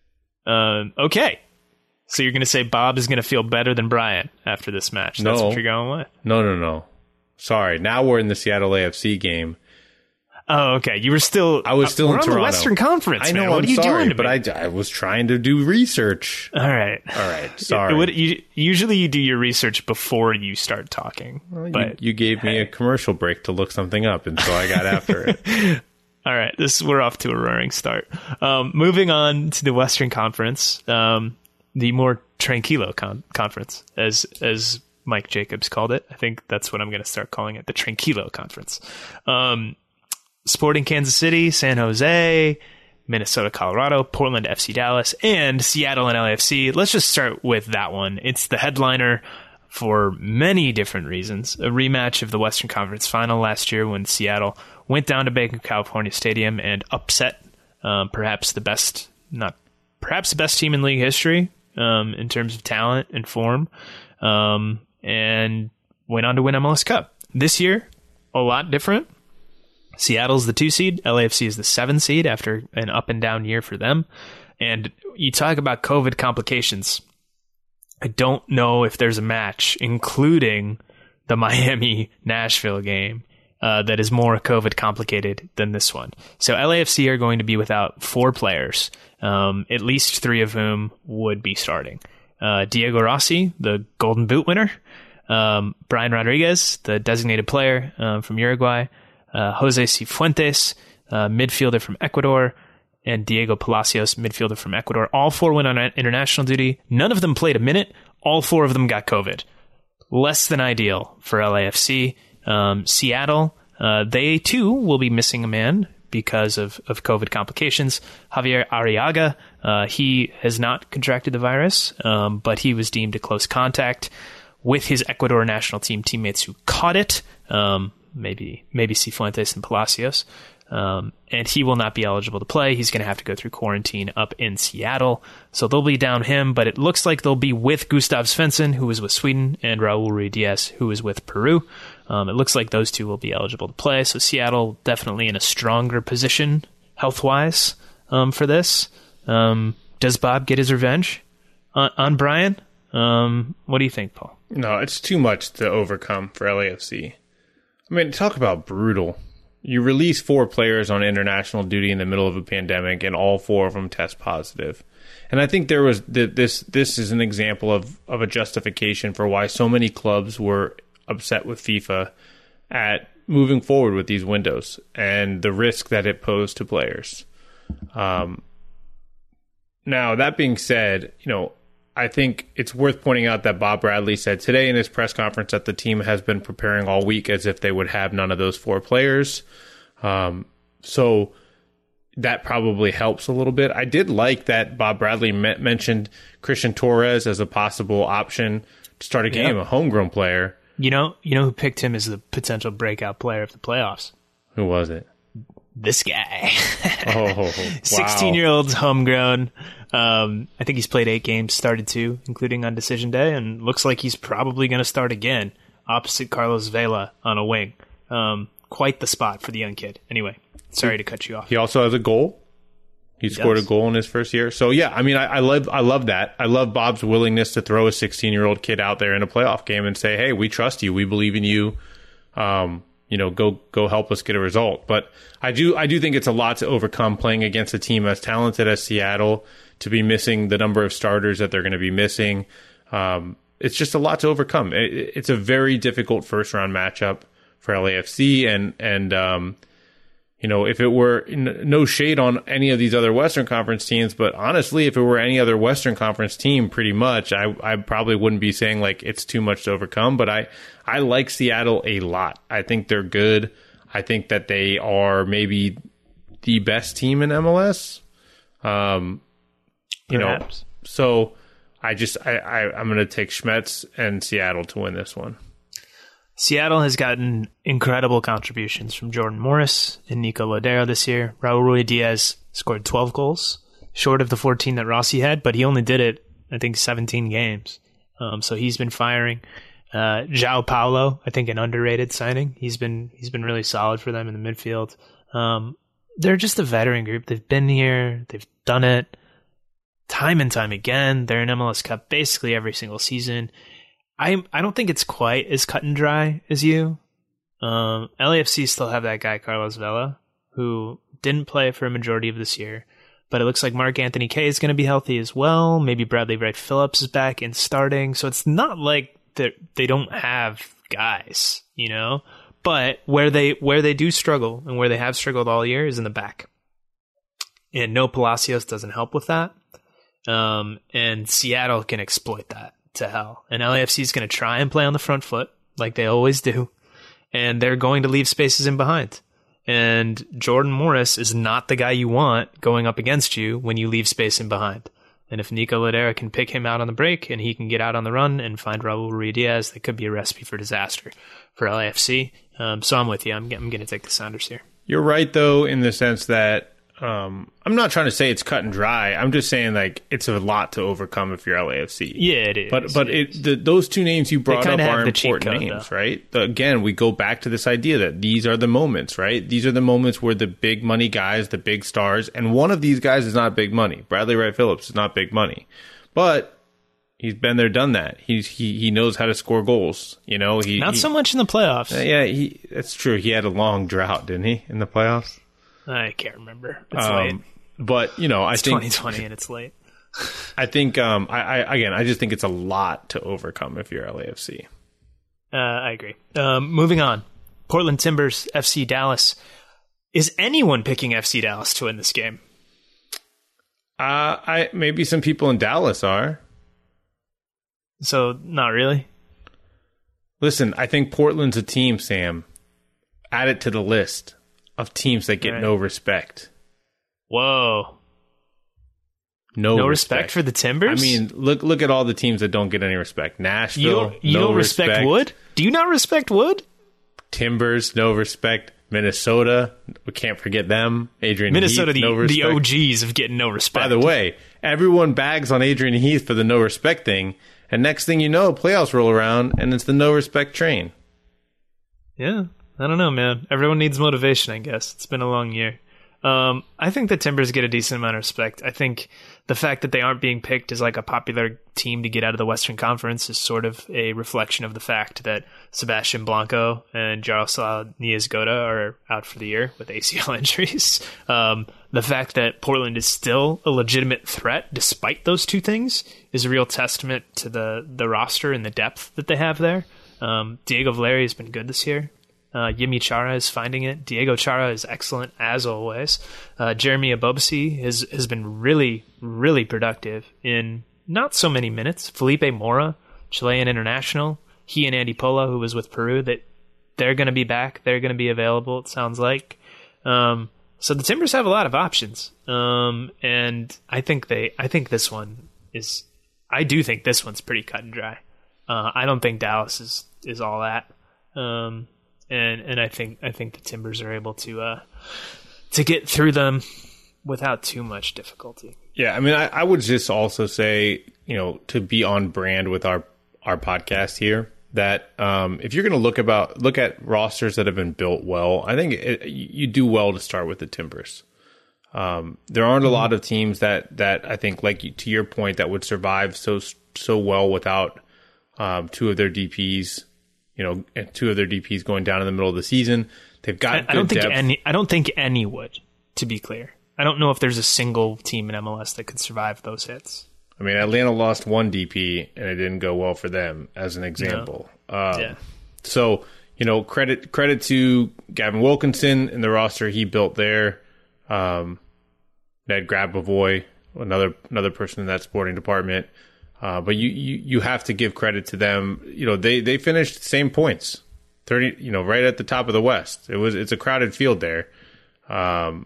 Um, okay. So you're going to say Bob is going to feel better than Brian after this match. That's No. what you're going with? No, no, no. Sorry. Now we're in the Seattle A F C game. Oh, okay. You were still... I was still uh, in we're Toronto. on the Western Conference, I know, man. What I'm are you sorry, doing to but me? I, I was trying to do research. All right. All right, sorry. It would- you- usually you do your research before you start talking. You, but you gave me a commercial break to look something up, and so I got after it. All right, this we're off to a roaring start. Um, moving on to the Western Conference, um, the more tranquilo con- conference, as as Mike Jacobs called it. I think that's what I'm going to start calling it, the Tranquilo Conference. Um, Sporting Kansas City, San Jose, Minnesota, Colorado, Portland, F C Dallas, and Seattle and L A F C. Let's just start with that one. It's the headliner for many different reasons. A rematch of the Western Conference Final last year when Seattle went down to Banc of California Stadium and upset um, perhaps the best, not perhaps the best team in league history um, in terms of talent and form, um, and went on to win M L S Cup. This year, a lot different. Seattle's the two seed. L A F C is the seven seed after an up and down year for them. And you talk about COVID complications. I don't know if there's a match, including the Miami-Nashville game, uh, that is more COVID complicated than this one. So L A F C are going to be without four players, um, at least three of whom would be starting. Uh, Diego Rossi, the Golden Boot winner, um, Brian Rodriguez, the designated player um, from Uruguay, uh, Jose Cifuentes, uh, midfielder from Ecuador, and Diego Palacios, midfielder from Ecuador. All four went on international duty. None of them played a minute. All four of them got COVID. Less than ideal for L A F C. Um, Seattle, uh, they too will be missing a man because of, of COVID complications. Javier Arriaga, uh, he has not contracted the virus, um, but he was deemed a close contact with his Ecuador national team teammates who caught it, um, maybe maybe Cifuentes and Palacios, um, and he will not be eligible to play. He's going to have to go through quarantine up in Seattle, so they'll be down him, but it looks like they'll be with Gustav Svensson, who is with Sweden, and Raul Ruiz-Diaz, who is with Peru. Um, it looks like those two will be eligible to play, so Seattle definitely in a stronger position health-wise um, for this. Um, does Bob get his revenge on, on Brian? Um, what do you think, Paul? No, it's too much to overcome for L A F C. I mean, talk about brutal. You release four players on international duty in the middle of a pandemic, and all four of them test positive. And I think there was this. This is an example of, of a justification for why so many clubs were upset with FIFA at moving forward with these windows and the risk that it posed to players. Um, now, that being said, you know, I think it's worth pointing out that Bob Bradley said today in his press conference that the team has been preparing all week as if they would have none of those four players. Um, so that probably helps a little bit. I did like that Bob Bradley me- mentioned Christian Torres as a possible option to start a game, yeah. a homegrown player. You know, you know who picked him as the potential breakout player of the playoffs? Who was it? This guy. oh, wow. sixteen-year-old homegrown. Um, I think he's played eight games, started two, including on decision day, and looks like he's probably going to start again opposite Carlos Vela on a wing. Um, quite the spot for the young kid. Anyway, sorry to cut you off. He also has a goal. He, he scored does. a goal in his first year. So, yeah, I mean, I, I love I love that. I love Bob's willingness to throw a sixteen-year-old kid out there in a playoff game and say, hey, we trust you. We believe in you. Um, you know, go go help us get a result. But I do I do think it's a lot to overcome playing against a team as talented as Seattle, to be missing the number of starters that they're going to be missing. Um, it's just a lot to overcome. It, it's a very difficult first-round matchup for L A F C. And, and um, you know, if it were n- no shade on any of these other Western Conference teams, but honestly, if it were any other Western Conference team, pretty much, I, I probably wouldn't be saying, like, it's too much to overcome. But I, I like Seattle a lot. I think they're good. I think that they are maybe the best team in M L S. Um You Perhaps. know, so I just I, I I'm going to take Schmetz and Seattle to win this one. Seattle has gotten incredible contributions from Jordan Morris and Nico Lodeiro this year. Raul Ruiz-Diaz scored twelve goals, short of the fourteen that Rossi had, but he only did it, I think, seventeen games. Um, so he's been firing. Uh, João Paulo, I think, an underrated signing. He's been he's been really solid for them in the midfield. Um, they're just a veteran group. They've been here. They've done it. Time and time again, they're in M L S Cup basically every single season. I I don't think it's quite as cut and dry as you. Um, L A F C still have that guy, Carlos Vela, who didn't play for a majority of this year. But it looks like Mark Anthony Kaye is going to be healthy as well. Maybe Bradley Wright Phillips is back and starting. So it's not like they don't have guys, you know? But where they where they do struggle and where they have struggled all year is in the back. And no Palacios doesn't help with that. Um, and Seattle can exploit that to hell. And L A F C is going to try and play on the front foot like they always do. And they're going to leave spaces in behind. And Jordan Morris is not the guy you want going up against you when you leave space in behind. And if Nico Lodeiro can pick him out on the break and he can get out on the run and find Raul Ruiz-Diaz, that could be a recipe for disaster for L A F C. Um, so I'm with you. I'm, I'm going to take the Sounders here. You're right, though, in the sense that Um, I'm not trying to say it's cut and dry. I'm just saying like it's a lot to overcome if you're L A F C. Yeah, it is. But but it, the, those two names you brought up are important code, names, though. right? The, again, we go back to this idea that these are the moments, right? These are the moments where the big money guys, the big stars, and one of these guys is not big money. Bradley Wright Phillips is not big money, but he's been there, done that. He's he he knows how to score goals. You know, he not he, so much in the playoffs. Uh, yeah, he that's true. He had a long drought, didn't he, in the playoffs? I can't remember. It's um, late. But, you know, I it's think twenty twenty and it's late. I think, um, I, I, again, I just think it's a lot to overcome if you're L A F C. Uh, I agree. Um, moving on. Portland Timbers, F C Dallas. Is anyone picking F C Dallas to win this game? Uh, I maybe some people in Dallas are. So, not really? Listen, I think Portland's a team, Sam. Add it to the list of teams that get right. no respect. Whoa. No, no respect. respect for the Timbers? I mean, look look at all the teams that don't get any respect. Nashville, you don't, you no don't respect. respect Wood? Do you not respect Wood? Timbers, no respect. Minnesota, we can't forget them. Adrian Minnesota, Heath, the, no respect. the O Gs of getting no respect. By the way, everyone bags on Adrian Heath for the no respect thing, and next thing you know, playoffs roll around, and it's the no respect train. Yeah, I don't know, man. Everyone needs motivation, I guess. It's been a long year. Um, I think the Timbers get a decent amount of respect. I think the fact that they aren't being picked as like a popular team to get out of the Western Conference is sort of a reflection of the fact that Sebastian Blanco and Jaroslav Niezgoda are out for the year with A C L injuries. Um, the fact that Portland is still a legitimate threat despite those two things is a real testament to the, the roster and the depth that they have there. Um, Diego Valeri has been good this year. Uh, Yimi Chara is finding it. Diego Chara is excellent, as always. Uh, Jeremy Abobasi has, has been really, really productive in not so many minutes. Felipe Mora, Chilean international. He and Andy Pola, who was with Peru, that they're going to be back. They're going to be available, it sounds like. Um, so the Timbers have a lot of options. Um, and I think they, I think this one is, I do think this one's pretty cut and dry. Uh, I don't think Dallas is, is all that. Um, And and I think I think the Timbers are able to uh, to get through them without too much difficulty. Yeah, I mean, I, I would just also say, you know, to be on brand with our our podcast here, that um, if you're going to look about look at rosters that have been built well, I think it, you do well to start with the Timbers. Um, there aren't a lot of teams that that I think, like to your point, that would survive so so well without um, two of their D Ps. You know, and two of their D Ps going down in the middle of the season. They've got. I, good I don't think depth. any. I don't think any would. To be clear, I don't know if there's a single team in M L S that could survive those hits. I mean, Atlanta lost one D P, and it didn't go well for them, as an example. No. Um, yeah. So you know, credit credit to Gavin Wilkinson and the roster he built there. Um, Ned Grabavoy, another another person in that sporting department. Uh, but you, you, you have to give credit to them. You know, they, they finished the same points, thirty. You know, right at the top of the West. It was it's a crowded field there. Um,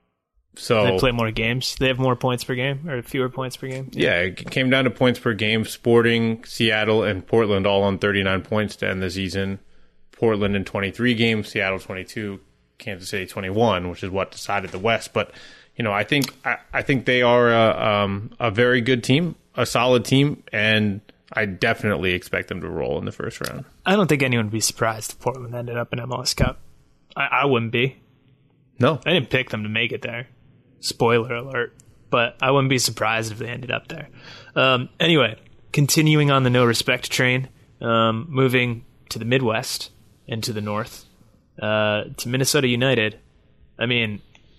so they play more games. They have more points per game or fewer points per game. Yeah, yeah, it came down to points per game. Sporting, Seattle, and Portland all on thirty-nine points to end the season. Portland in twenty-three games, Seattle twenty-two, Kansas City twenty-one, which is what decided the West. But you know, I think I, I think they are a, um, a very good team. A solid team, and I definitely expect them to roll in the first round. I don't think anyone would be surprised if Portland ended up in M L S Cup. I, I wouldn't be. No. I didn't pick them to make it there. Spoiler alert. But I wouldn't be surprised if they ended up there. Um, anyway, continuing on the no respect train, um, moving to the Midwest and to the North, uh, to Minnesota United. I mean,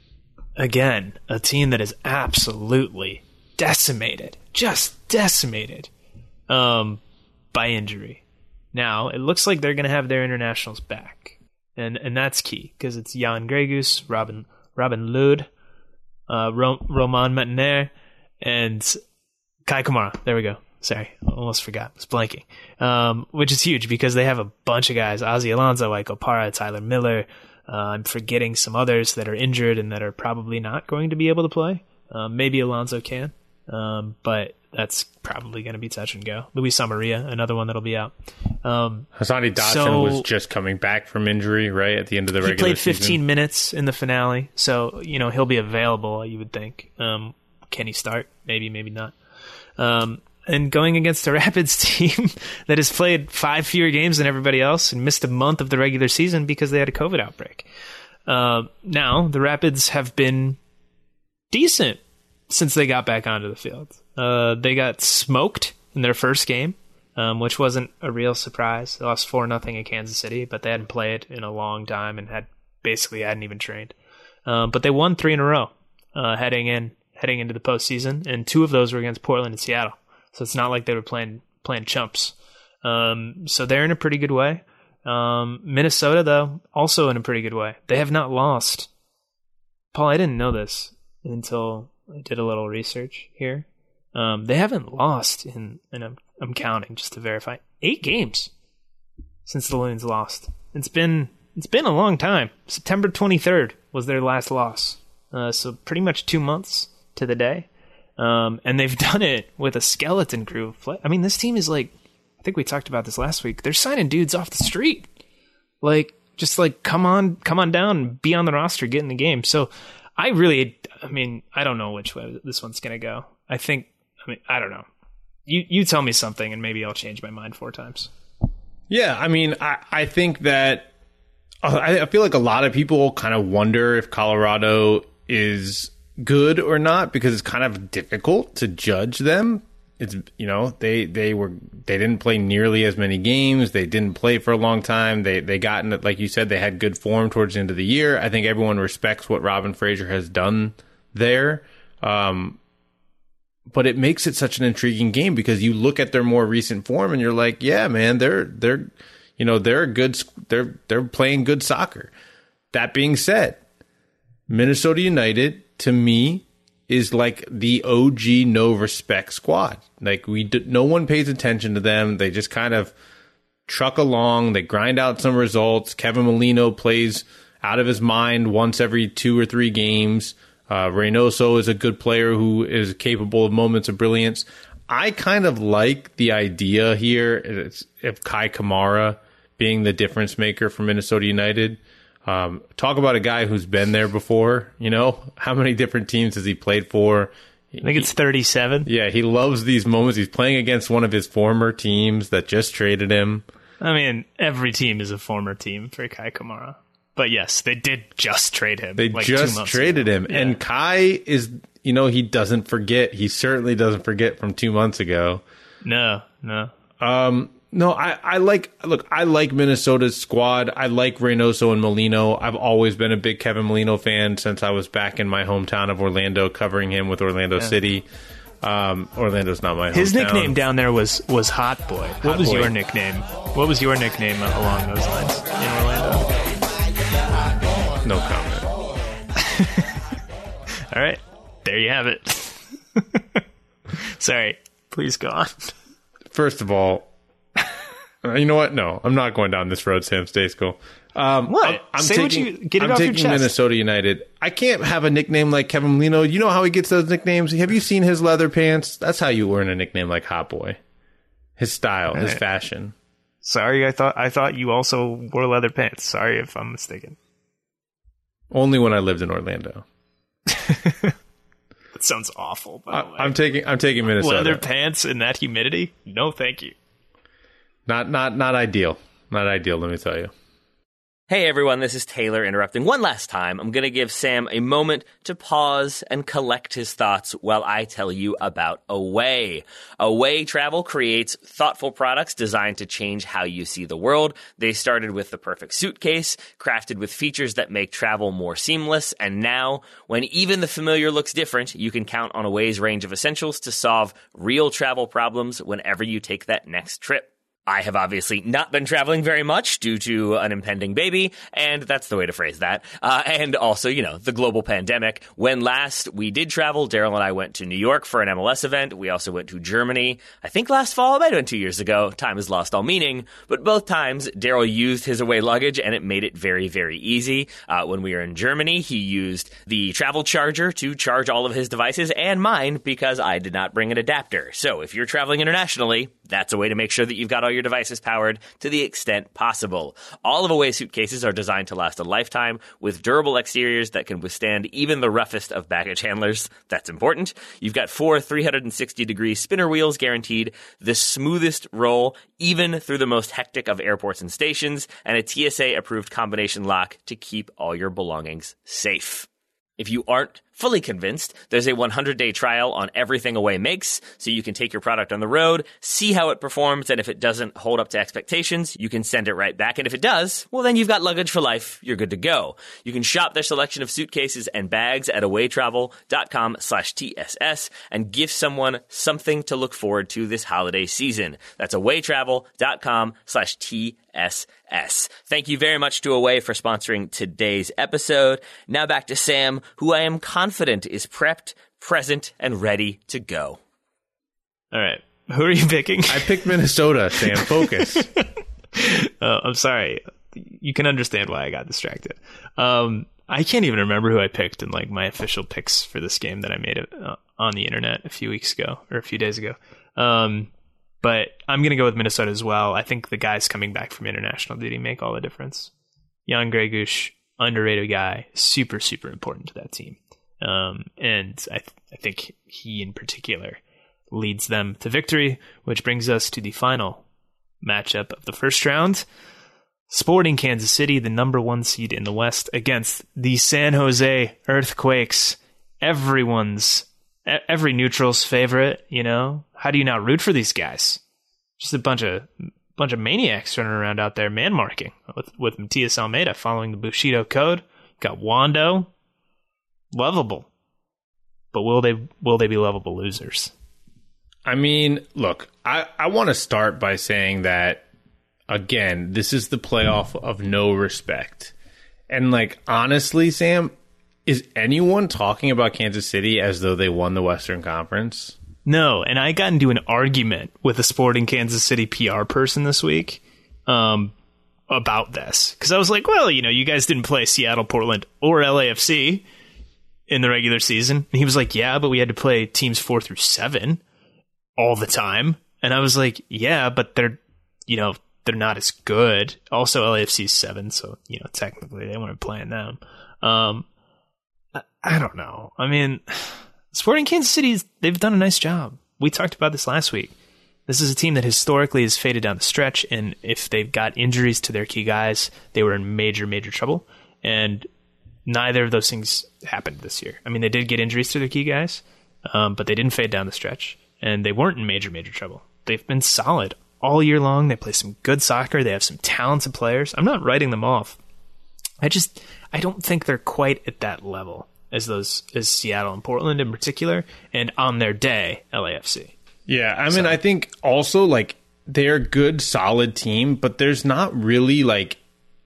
again, a team that is absolutely decimated, just decimated um, by injury. Now, it looks like they're going to have their internationals back. And and that's key, because it's Jan Gregus, Robin Robin Lod, uh, Ro- Roman Mettener, and Kai Kamara. There we go. Sorry, almost forgot. I was blanking. Um, which is huge, because they have a bunch of guys. Ozzy Alonso, Ike Opara, Tyler Miller. Uh, I'm forgetting some others that are injured and that are probably not going to be able to play. Uh, maybe Alonso can. Um, but that's probably going to be touch and go. Luis Amarilla, another one that'll be out. Um, Hassani Dotson so, was just coming back from injury, right, at the end of the regular season. He played fifteen season. minutes in the finale, so, you know, he'll be available, you would think. Um, can he start? Maybe, maybe not. Um, and going against a Rapids team that has played five fewer games than everybody else and missed a month of the regular season because they had a COVID outbreak. Uh, now, the Rapids have been decent since they got back onto the field. Uh, they got smoked in their first game, um, which wasn't a real surprise. They lost four nothing at Kansas City, but they hadn't played in a long time and had basically hadn't even trained. Um, but they won three in a row uh, heading in heading into the postseason, and two of those were against Portland and Seattle. So it's not like they were playing playing chumps. Um, so they're in a pretty good way. Um, Minnesota, though, also in a pretty good way. They have not lost. Paul, I didn't know this until I did a little research here. Um, they haven't lost in, and I'm, I'm counting just to verify, eight games since the Loons lost. It's been it's been a long time. September twenty-third was their last loss. Uh, so pretty much two months to the day. Um, and they've done it with a skeleton crew. I mean, this team is like, I think we talked about this last week. They're signing dudes off the street. Like, just like, come on, come on down, be on the roster, get in the game. So I really, I mean, I don't know which way this one's going to go. I think, I mean, I don't know. You you tell me something and maybe I'll change my mind four times. Yeah, I mean, I, I think that, I, I feel like a lot of people kind of wonder if Colorado is good or not because it's kind of difficult to judge them. It's, you know, they they were they didn't play nearly as many games. They didn't play for a long time. They they got in, like you said, they had good form towards the end of the year. I think everyone respects what Robin Fraser has done there. Um, but it makes it such an intriguing game because you look at their more recent form and you're like, yeah, man, they're they're you know, they're a good they're they're playing good soccer. That being said, Minnesota United to me is like the O G no respect squad. Like we, do, no one pays attention to them. They just kind of truck along. They grind out some results. Kevin Molino plays out of his mind once every two or three games. Uh, Reynoso is a good player who is capable of moments of brilliance. I kind of like the idea here of Kai Kamara being the difference maker for Minnesota United. Um, talk about a guy who's been there before. You know, how many different teams has he played for? I think it's thirty-seven. Yeah, he loves these moments. He's playing against one of his former teams that just traded him. I mean, every team is a former team for Kai Kamara. But yes, they did just trade him. They like just traded ago. him. Yeah. And Kai is, you know, he doesn't forget. He certainly doesn't forget from two months ago. No, no. Um, no, I, I like, look, I like Minnesota's squad. I like Reynoso and Molino. I've always been a big Kevin Molino fan since I was back in my hometown of Orlando, covering him with Orlando yeah. City. Um, Orlando's not my hometown. His nickname down there was, was Hot Boy. What Hot was Boy. your nickname? What was your nickname along those lines in Orlando? No comment. All right. There you have it. Sorry. Please go on. First of all, you know what? No, I'm not going down this road, Sam Stejskal. Um, what? I'm, I'm Say taking, what you get it I'm off your taking chest. Minnesota United. I can't have a nickname like Kevin Molino. You know how he gets those nicknames? Have you seen his leather pants? That's how you earn a nickname like Hot Boy. His style, his right. fashion. Sorry, I thought I thought you also wore leather pants. Sorry if I'm mistaken. Only when I lived in Orlando. That sounds awful. By the way. I, I'm taking I'm taking Minnesota. Leather pants in that humidity? No, thank you. Not not not ideal. Not ideal, let me tell you. Hey everyone, this is Taylor interrupting one last time. I'm going to give Sam a moment to pause and collect his thoughts while I tell you about Away. Away Travel creates thoughtful products designed to change how you see the world. They started with the perfect suitcase, crafted with features that make travel more seamless, and now, when even the familiar looks different, you can count on Away's range of essentials to solve real travel problems whenever you take that next trip. I have obviously not been traveling very much due to an impending baby, and that's the way to phrase that. Uh, and also, you know, the global pandemic. When last we did travel, Daryl and I went to New York for an M L S event. We also went to Germany, I think last fall, it might have been two years ago. Time has lost all meaning. But both times, Daryl used his away luggage, and it made it very, very easy. Uh, when we were in Germany, he used the travel charger to charge all of his devices and mine because I did not bring an adapter. So if you're traveling internationally, that's a way to make sure that you've got all your devices powered to the extent possible. All of Away suitcases are designed to last a lifetime with durable exteriors that can withstand even the roughest of baggage handlers. That's important. You've got four three hundred sixty degree spinner wheels guaranteed, the smoothest roll even through the most hectic of airports and stations, and a T S A-approved combination lock to keep all your belongings safe. If you aren't fully convinced, there's a one hundred day trial on everything Away makes, so you can take your product on the road, see how it performs, and if it doesn't hold up to expectations, you can send it right back. And if it does, well, then you've got luggage for life. You're good to go. You can shop their selection of suitcases and bags at awaytravel.com slash TSS and give someone something to look forward to this holiday season. That's awaytravel.com slash TSS. Thank you very much to Away for sponsoring today's episode. Now back to Sam, who I am confident is prepped, present, and ready to go. All right. Who are you picking? I picked Minnesota, Sam. Focus. Oh, I'm sorry. You can understand why I got distracted. Um, I can't even remember who I picked in like my official picks for this game that I made uh, on the internet a few weeks ago or a few days ago. Um, but I'm going to go with Minnesota as well. I think the guys coming back from international duty make all the difference. Jan Gregush, underrated guy, super, super important to that team. Um, and I, th- I think he in particular leads them to victory, which brings us to the final matchup of the first round. Sporting Kansas City, the number one seed in the West, against the San Jose Earthquakes. Everyone's, every neutral's favorite, you know? How do you not root for these guys? Just a bunch of bunch of maniacs running around out there man-marking with, with Matias Almeida following the Bushido code. Got Wando. Lovable. But will they will they be lovable losers? I mean, look, I, I want to start by saying that, again, this is the playoff of no respect. And, like, honestly, Sam, is anyone talking about Kansas City as though they won the Western Conference? No, and I got into an argument with a Sporting Kansas City P R person this week um, about this. Because I was like, well, you know, you guys didn't play Seattle, Portland, or L A F C in the regular season. And he was like, yeah, but we had to play teams four through seven all the time. And I was like, yeah, but they're, you know, they're not as good. Also, L A F C's seven, so, you know, technically they weren't playing them. Um, I, I don't know. I mean, Sporting Kansas City, they've done a nice job. We talked about this last week. This is a team that historically has faded down the stretch, and if they've got injuries to their key guys, they were in major, major trouble. And neither of those things happened this year. I mean, they did get injuries to their key guys, um, but they didn't fade down the stretch, and they weren't in major, major trouble. They've been solid all year long. They play some good soccer. They have some talented players. I'm not writing them off. I just, I don't think they're quite at that level as those, as Seattle and Portland in particular, and on their day, L A F C. Yeah, I mean, so. I think also, like, they're a good, solid team, but there's not really, like,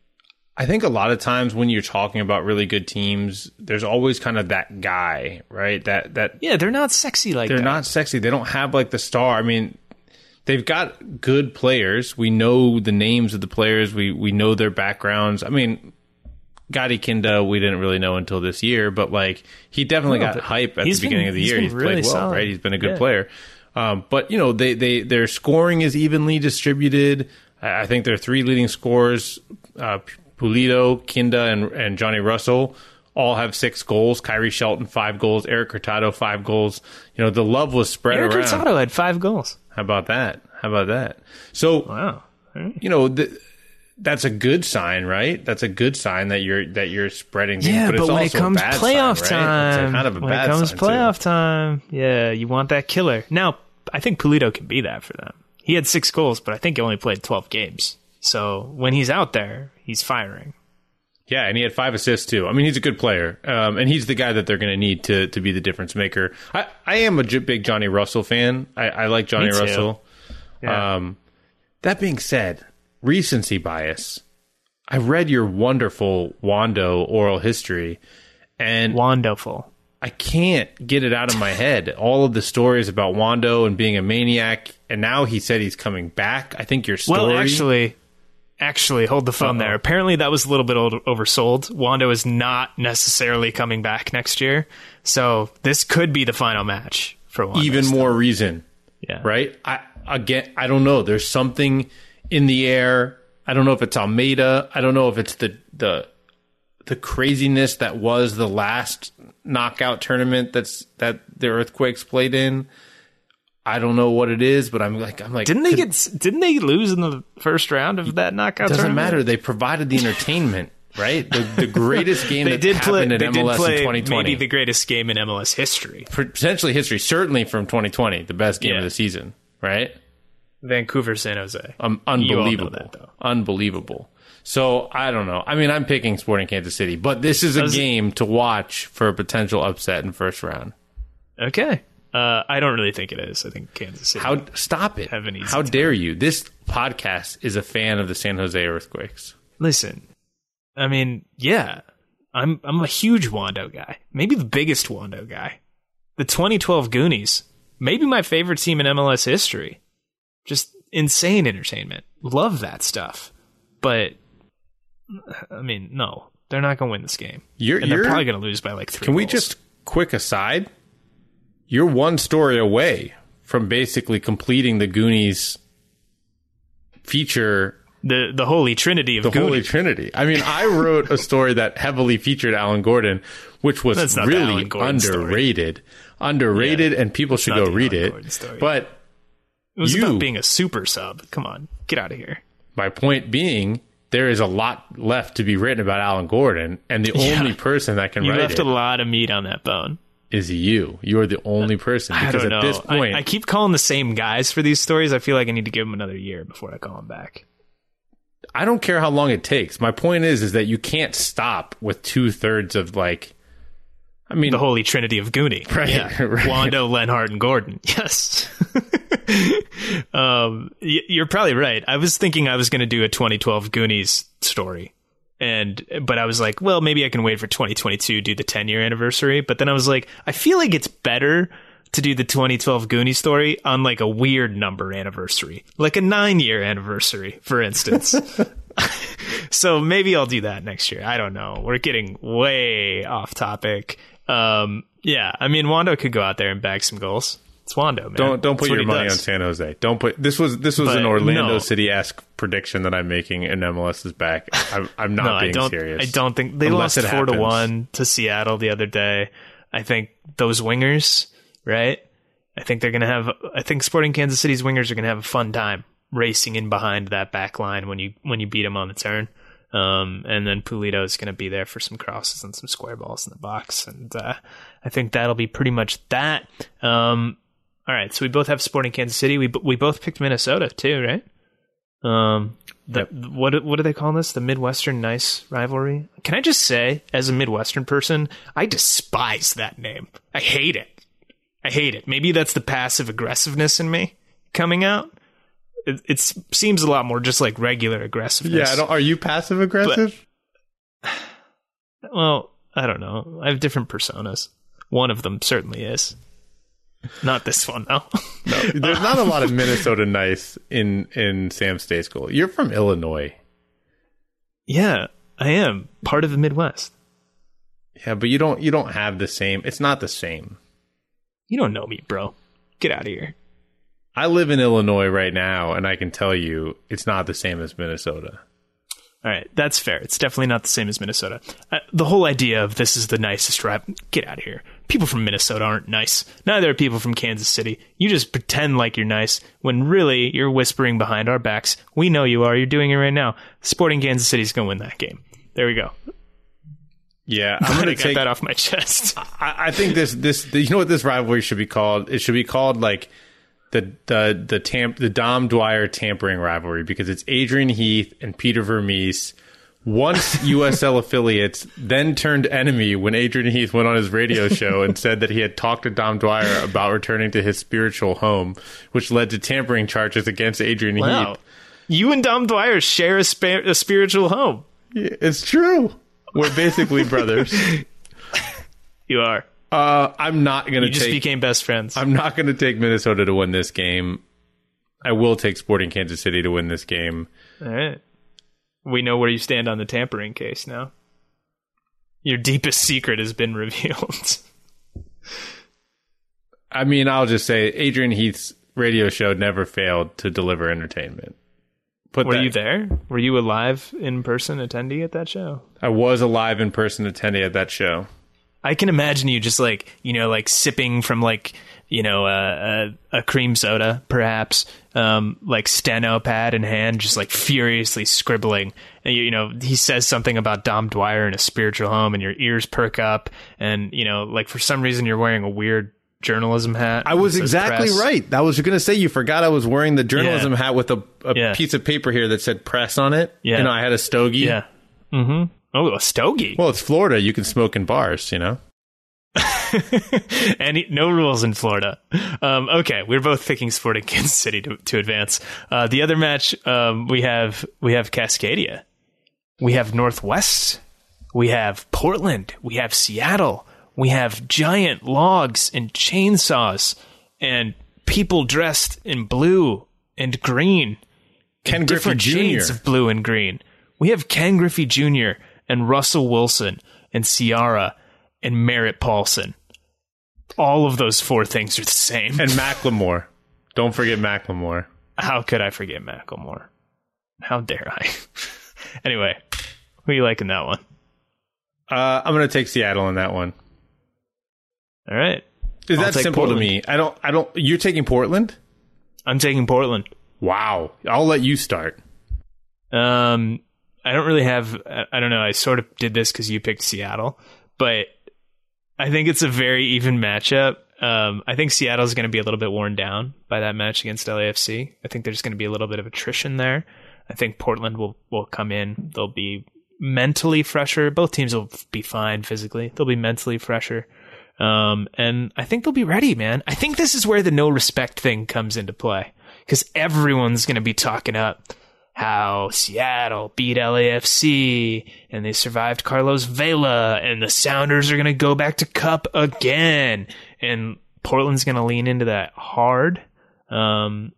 I think a lot of times when you're talking about really good teams, there's always kind of that guy, right? That that Yeah, they're not sexy like they're that. They're not sexy. They don't have, like, the star. I mean, they've got good players. We know the names of the players. We we know their backgrounds. I mean, Gadi Kinda, we didn't really know until this year, but, like, he definitely no, got hype at the beginning been, of the he's year. He's really played well, solid. right? He's been a good yeah. player. Um, but, you know, they, they their scoring is evenly distributed. I think their three leading scorers, uh, Pulido, Kinda, and, and Johnny Russell, all have six goals. Kyrie Shelton, five goals. Eric Hurtado, five goals. You know, the love was spread Eric around. Eric Hurtado had five goals. How about that? How about that? So, wow. Right. You know, the, that's a good sign, right? That's a good sign that you're that you're spreading things. Yeah, but, but it's when also it comes a bad playoff sign, right? time, it's a kind of a when bad it comes sign playoff too. time, yeah, you want that killer. Now, I think Pulido can be that for them. He had six goals, but I think he only played twelve games. So when he's out there, he's firing. Yeah, and he had five assists too. I mean, he's a good player, um, and he's the guy that they're going to need to to be the difference maker. I, I am a j- big Johnny Russell fan. I, I like Johnny Me too. Russell. Yeah. Um, That being said, recency bias. I read your wonderful Wando oral history, and Wonderful. I can't get it out of my head. All of the stories about Wando and being a maniac, and now he said he's coming back. I think your story... Well, actually, actually, hold the phone Uh-oh. there. Apparently, that was a little bit old, oversold. Wando is not necessarily coming back next year, so this could be the final match for Wando. Even still. more reason, Yeah. right? I again, I don't know. There's something in the air. I don't know if it's Almeida. I don't know if it's the the the craziness that was the last knockout tournament that's that the Earthquakes played in. I don't know what it is, but I'm like I'm like Didn't they get? Didn't they lose in the first round of that knockout? Doesn't tournament? matter. They provided the entertainment, right? The, the greatest game They that did play. happened They in did M L S play in twenty twenty. maybe the greatest game in M L S history. Potentially history, certainly from twenty twenty, the best game Yeah. of the season, right? Vancouver, San Jose. Um, You all know unbelievable. that, though. Unbelievable. So, I don't know. I mean, I'm picking Sporting Kansas City, but this is a Does- game to watch for a potential upset in first round. Okay. Uh, I don't really think it is. I think Kansas City. How Stop it. Have an easy How time. dare you? This podcast is a fan of the San Jose Earthquakes. Listen, I mean, yeah, I'm I'm a huge Wando guy. Maybe the biggest Wando guy. The twenty twelve Goonies, maybe my favorite team in M L S history. Just insane entertainment. Love that stuff. But I mean, no, they're not going to win this game. You're, and you're, they're probably going to lose by like three. Can we goals. just quick aside? You're one story away from basically completing the Goonies feature, the the holy trinity of the Goonies? Holy Trinity. I mean, I wrote a story that heavily featured Alan Gordon, which was That's not the really Alan Gordon story. underrated, underrated, Yeah, and people should not go the read Alan it. Gordon story. But It was you, about being a super sub. Come on, get out of here. my point being, there is a lot left to be written about Alan Gordon, and the Yeah. only person that can You write left it a lot of meat on that bone. is you. You are the only person, I because don't at know. this point, I, I keep calling the same guys for these stories. I feel like I need to give them another year before I call them back. I don't care how long it takes. My point is, is that you can't stop with two thirds of like, I mean, The holy trinity of Goonie. Right, Yeah. right. Wando, Lenhart, and Gordon. Yes. um, y- you're probably right. I was thinking I was going to do a twenty twelve Goonies story. And, but I was like, well, maybe I can wait for twenty twenty-two, do the ten year anniversary. But then I was like, I feel like it's better to do the twenty twelve Goonies story on like a weird number anniversary, like a nine year anniversary, for instance. So maybe I'll do that next year. I don't know. We're getting way off topic. Um, yeah, I mean, Wando could go out there and bag some goals. It's Wando, man. don't don't put That's what your he money does. on San Jose. Don't put this was this was But an Orlando no. City-esque prediction that I'm making, and M L S is back. I'm, I'm not No, I being don't. serious. I don't think they Unless lost it four to happens. one to Seattle the other day. I think those wingers, right? I think they're gonna have. I think Sporting Kansas City's wingers are gonna have a fun time racing in behind that back line when you when you beat them on the turn. Um, and then Pulido is going to be there for some crosses and some square balls in the box. And uh, I think that'll be pretty much that. Um, all right, so we both have Sporting Kansas City. We we both picked Minnesota too, right? Um, the, what what do they call this? The Midwestern Nice rivalry? Can I just say, as a Midwestern person, I despise that name. I hate it. I hate it. Maybe that's the passive aggressiveness in me coming out. It, it seems a lot more just like regular aggressiveness. Yeah, I don't, are you passive aggressive? Well, I don't know. I have different personas. One of them certainly is. Not this one, though. No, there's not a lot of Minnesota nice in in Sam Stay School. You're from Illinois. Yeah, I am part of the Midwest. Yeah, but you don't you don't have the same. It's not the same. You don't know me, bro. Get out of here. I live in Illinois right now, and I can tell you it's not the same as Minnesota. All right, that's fair. It's definitely not the same as Minnesota. Uh, the whole idea of this is the nicest rap, get out of here. People from Minnesota aren't nice. Neither are people from Kansas City. You just pretend like you're nice when really you're whispering behind our backs. We know you are. You're doing it right now. Sporting Kansas City's going to win that game. There we go. Yeah, I'm I'm going going to to get take that off my chest. I, I think this this you know what this rivalry should be called? It should be called like the the the tamp the Dom Dwyer tampering rivalry, because it's Adrian Heath and Peter Vermees, once U S L affiliates, then turned enemy when Adrian Heath went on his radio show and said that he had talked to Dom Dwyer about returning to his spiritual home, which led to tampering charges against Adrian Wow. Heath. You and Dom Dwyer share a, spa- a spiritual home. Yeah, it's true. We're basically brothers. You are. Uh, I'm not going to You just take, became best friends. I'm not going to take Minnesota to win this game. I will take Sporting Kansas City to win this game. All right. We know where you stand on the tampering case now. Your deepest secret has been revealed. I mean, I'll just say Adrian Heath's radio show never failed to deliver entertainment. Put Were that, you there? Were you a live in-person attendee at that show? I was a live in-person attendee at that show. I can imagine you just like, you know, like sipping from like, you know, uh, a, a cream soda, perhaps, um, like steno pad in hand, just like furiously scribbling. And, you, you know, he says something about Dom Dwyer in a spiritual home and your ears perk up. And, you know, like for some reason you're wearing a weird journalism hat. I was exactly press. right. I was going to say, you forgot I was wearing the journalism Yeah. hat with a, a Yeah. piece of paper here that said press on it. Yeah. You know, I had a stogie. Yeah. Mm-hmm. Oh, a stogie. Well, it's Florida. You can smoke in bars, you know? Any no rules in Florida. Um, okay, we're both picking Sporting Kansas City to, to advance. Uh, the other match, um, we have we have Cascadia, we have Northwest, we have Portland, we have Seattle, we have giant logs and chainsaws and people dressed in blue and green. Ken and Griffey different shades Junior of blue and green. We have Ken Griffey Junior and Russell Wilson and Ciara and Merritt Paulson. All of those four things are the same. And Macklemore. Don't forget Macklemore. How could I forget Macklemore? How dare I? Anyway, who are you liking that one? Uh, I'm going to take Seattle in that one. All right. Is I'll that take simple Portland. to me? I don't, I don't, you're taking Portland? I'm taking Portland. Wow. I'll let you start. Um, I don't really have, I I don't know, I sort of did this because you picked Seattle, but I think it's a very even matchup. Um, I think Seattle's going to be a little bit worn down by that match against L A F C. I think there's going to be a little bit of attrition there. I think Portland will, will come in. They'll be mentally fresher. Both teams will be fine physically. They'll be mentally fresher. Um, and I think they'll be ready, man. I think this is where the no respect thing comes into play because everyone's going to be talking up how Seattle beat L A F C and they survived Carlos Vela and the Sounders are going to go back to Cup again. And Portland's going to lean into that hard. Um,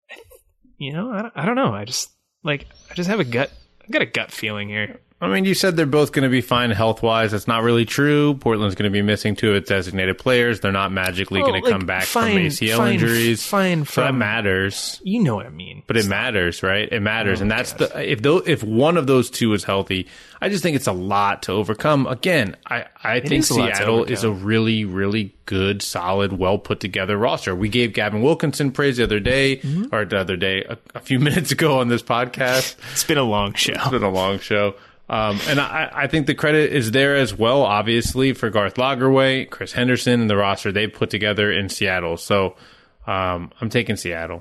you know, I, I don't know. I just like, I just have a gut, I got a gut feeling here. I mean, you said they're both going to be fine health-wise. That's not really true. Portland's going to be missing two of its designated players. They're not magically Well, going to like, come back fine, from A C L fine, injuries. Fine So that from, matters. you know what I mean. But it matters, right? It matters. Oh, and that's God. the if those, if one of those two is healthy, I just think it's a lot to overcome. Again, I, I think is a lot to Seattle is a overcome. really, really good, solid, well put together roster. We gave Gavin Wilkinson praise the other day, Mm-hmm. or the other day, a, a few minutes ago on this podcast. It's been a long show. It's been a long show. Um, and I, I think the credit is there as well, obviously, for Garth Lagerwey, Chris Henderson, and the roster they've put together in Seattle. So um, I'm taking Seattle.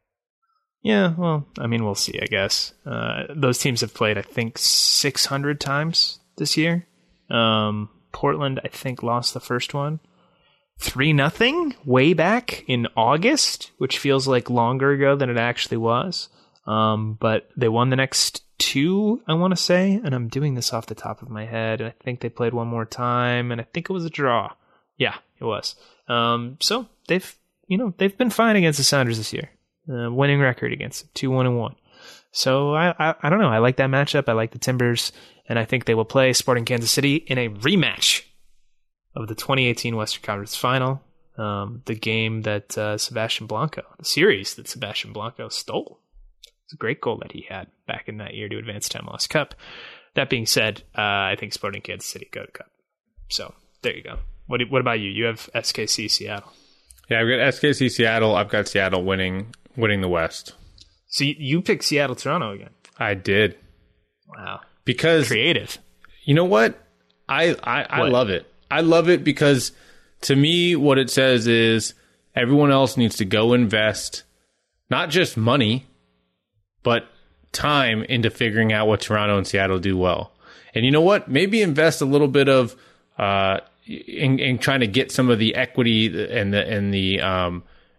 Yeah, well, I mean, we'll see, I guess. Uh, those teams have played, I think, six hundred times this year. Um, Portland, I think, lost the first one. three nothing way back in August, which feels like longer ago than it actually was. Um, but they won the next two, I want to say, and I'm doing this off the top of my head. I think they played one more time, and I think it was a draw. Yeah, it was. Um, so they've, you know, they've been fine against the Sounders this year. Uh, winning record against them, two one and one. So I, I, I don't know. I like that matchup. I like the Timbers, and I think they will play Sporting Kansas City in a rematch of the twenty eighteen Western Conference Final. Um, the game that uh, Sebastian Blanco, the series that Sebastian Blanco stole. It's a great goal that he had back in that year to advance to M L S Cup. That being said, uh, I think Sporting Kansas City go to Cup. So there you go. What What about you? You have S K C Seattle. Yeah, I've got S K C Seattle. I've got Seattle winning winning the West. So you, you picked Seattle Toronto again. I did. Wow. Because, Creative. you know what? I, I, I What? love it. I love it because, to me, what it says is everyone else needs to go invest not just money, but time into figuring out what Toronto and Seattle do well. And you know what? Maybe invest a little bit of uh, in, in trying to get some of the equity and the and the um,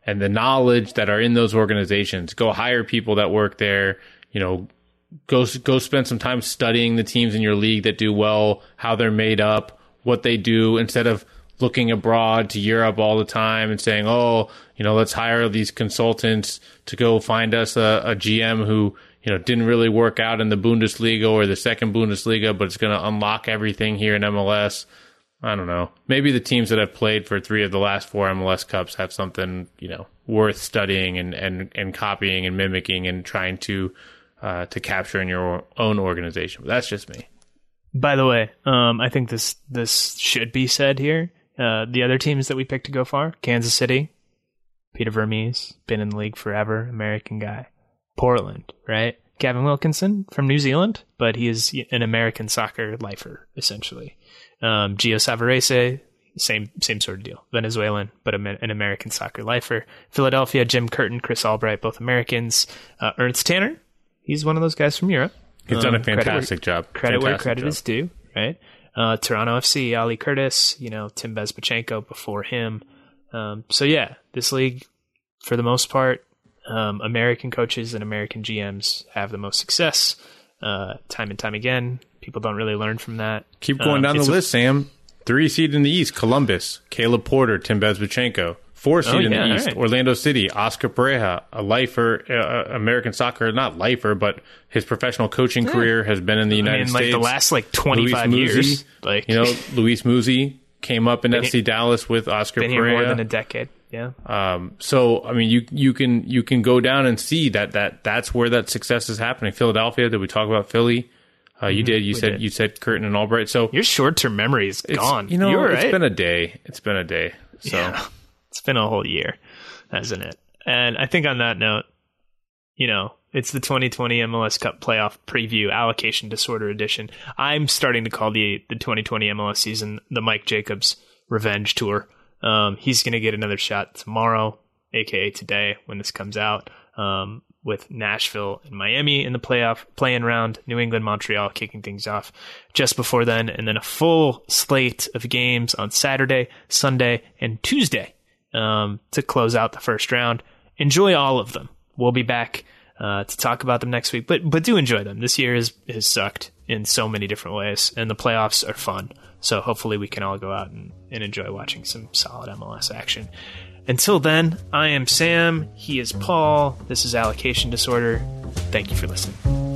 and the knowledge that are in those organizations. Go hire people that work there, you know, go, go spend some time studying the teams in your league that do well, how they're made up, what they do, instead of looking abroad to Europe all the time and saying, oh, you know, let's hire these consultants to go find us a, a G M who, you know, didn't really work out in the Bundesliga or the second Bundesliga, but it's going to unlock everything here in M L S. I don't know. Maybe the teams that have played for three of the last four M L S Cups have something, you know, worth studying and, and, and copying and mimicking and trying to uh, to capture in your own organization. But that's just me. By the way, um, I think this this should be said here. Uh, the other teams that we picked to go far, Kansas City, Peter Vermees, been in the league forever, American guy. Portland, right? Gavin Wilkinson from New Zealand, but he is an American soccer lifer, essentially. Um, Gio Savarese, same same sort of deal. Venezuelan, but an American soccer lifer. Philadelphia, Jim Curtin, Chris Albright, both Americans. Uh, Ernst Tanner, he's one of those guys from Europe. He's um, done a fantastic credit job. Where, credit fantastic where credit job. is due, right? Uh, Toronto F C, Ali Curtis, you know, Tim Bezbachenko before him. Um, so yeah, this league, for the most part, um, American coaches and American G Ms have the most success. Uh, time and time again, people don't really learn from that. Keep going um, down the a, list, Sam. Three seed in the East, Columbus, Caleb Porter, Tim Bezbachenko. Four seed oh, in yeah, the East, right. Orlando City, Oscar Pareja, a lifer, uh, American soccer, not lifer, but his professional coaching yeah. career has been in the United I mean, States. like the last like twenty-five Luis years. Muzzi, Like, you know, Luis Muzzi came up in been F C Dallas with Oscar been Pareja. here more than a decade. Yeah. Um, so I mean, you you can you can go down and see that that that's where that success is happening. Philadelphia. Did we talk about Philly? Uh, you mm-hmm. did. You we said did. you said Curtin and Albright. So your short-term memory is gone. You know, you were it's right. been a day. It's been a day. So yeah. It's been a whole year, hasn't it? And I think on that note, you know, it's the twenty twenty M L S Cup Playoff Preview Allocation Disorder Edition. I'm starting to call the the twenty twenty M L S season the Mike Jacobs Revenge Tour. Um, he's going to get another shot tomorrow, aka today when this comes out, um, with Nashville and Miami in the playoff play-in round, New England, Montreal kicking things off just before then, and then a full slate of games on Saturday, Sunday, and Tuesday um, to close out the first round. Enjoy all of them. We'll be back uh, to talk about them next week, but but do enjoy them. This year has, has sucked in so many different ways, and the playoffs are fun. So hopefully we can all go out and, and enjoy watching some solid M L S action. Until then, I am Sam. He is Paul. This is Allocation Disorder. Thank you for listening.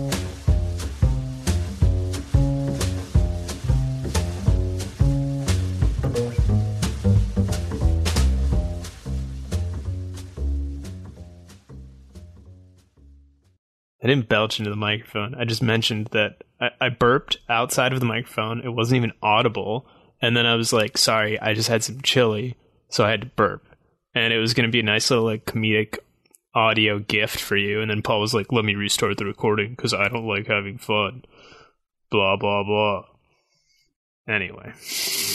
I didn't belch into the microphone. I just mentioned that I, I burped outside of the microphone. It wasn't even audible. And then I was like, sorry, I just had some chili, so I had to burp. And it was going to be a nice little like comedic audio gift for you. And then Paul was like, let me restart the recording because I don't like having fun. Blah, blah, blah. Anyway.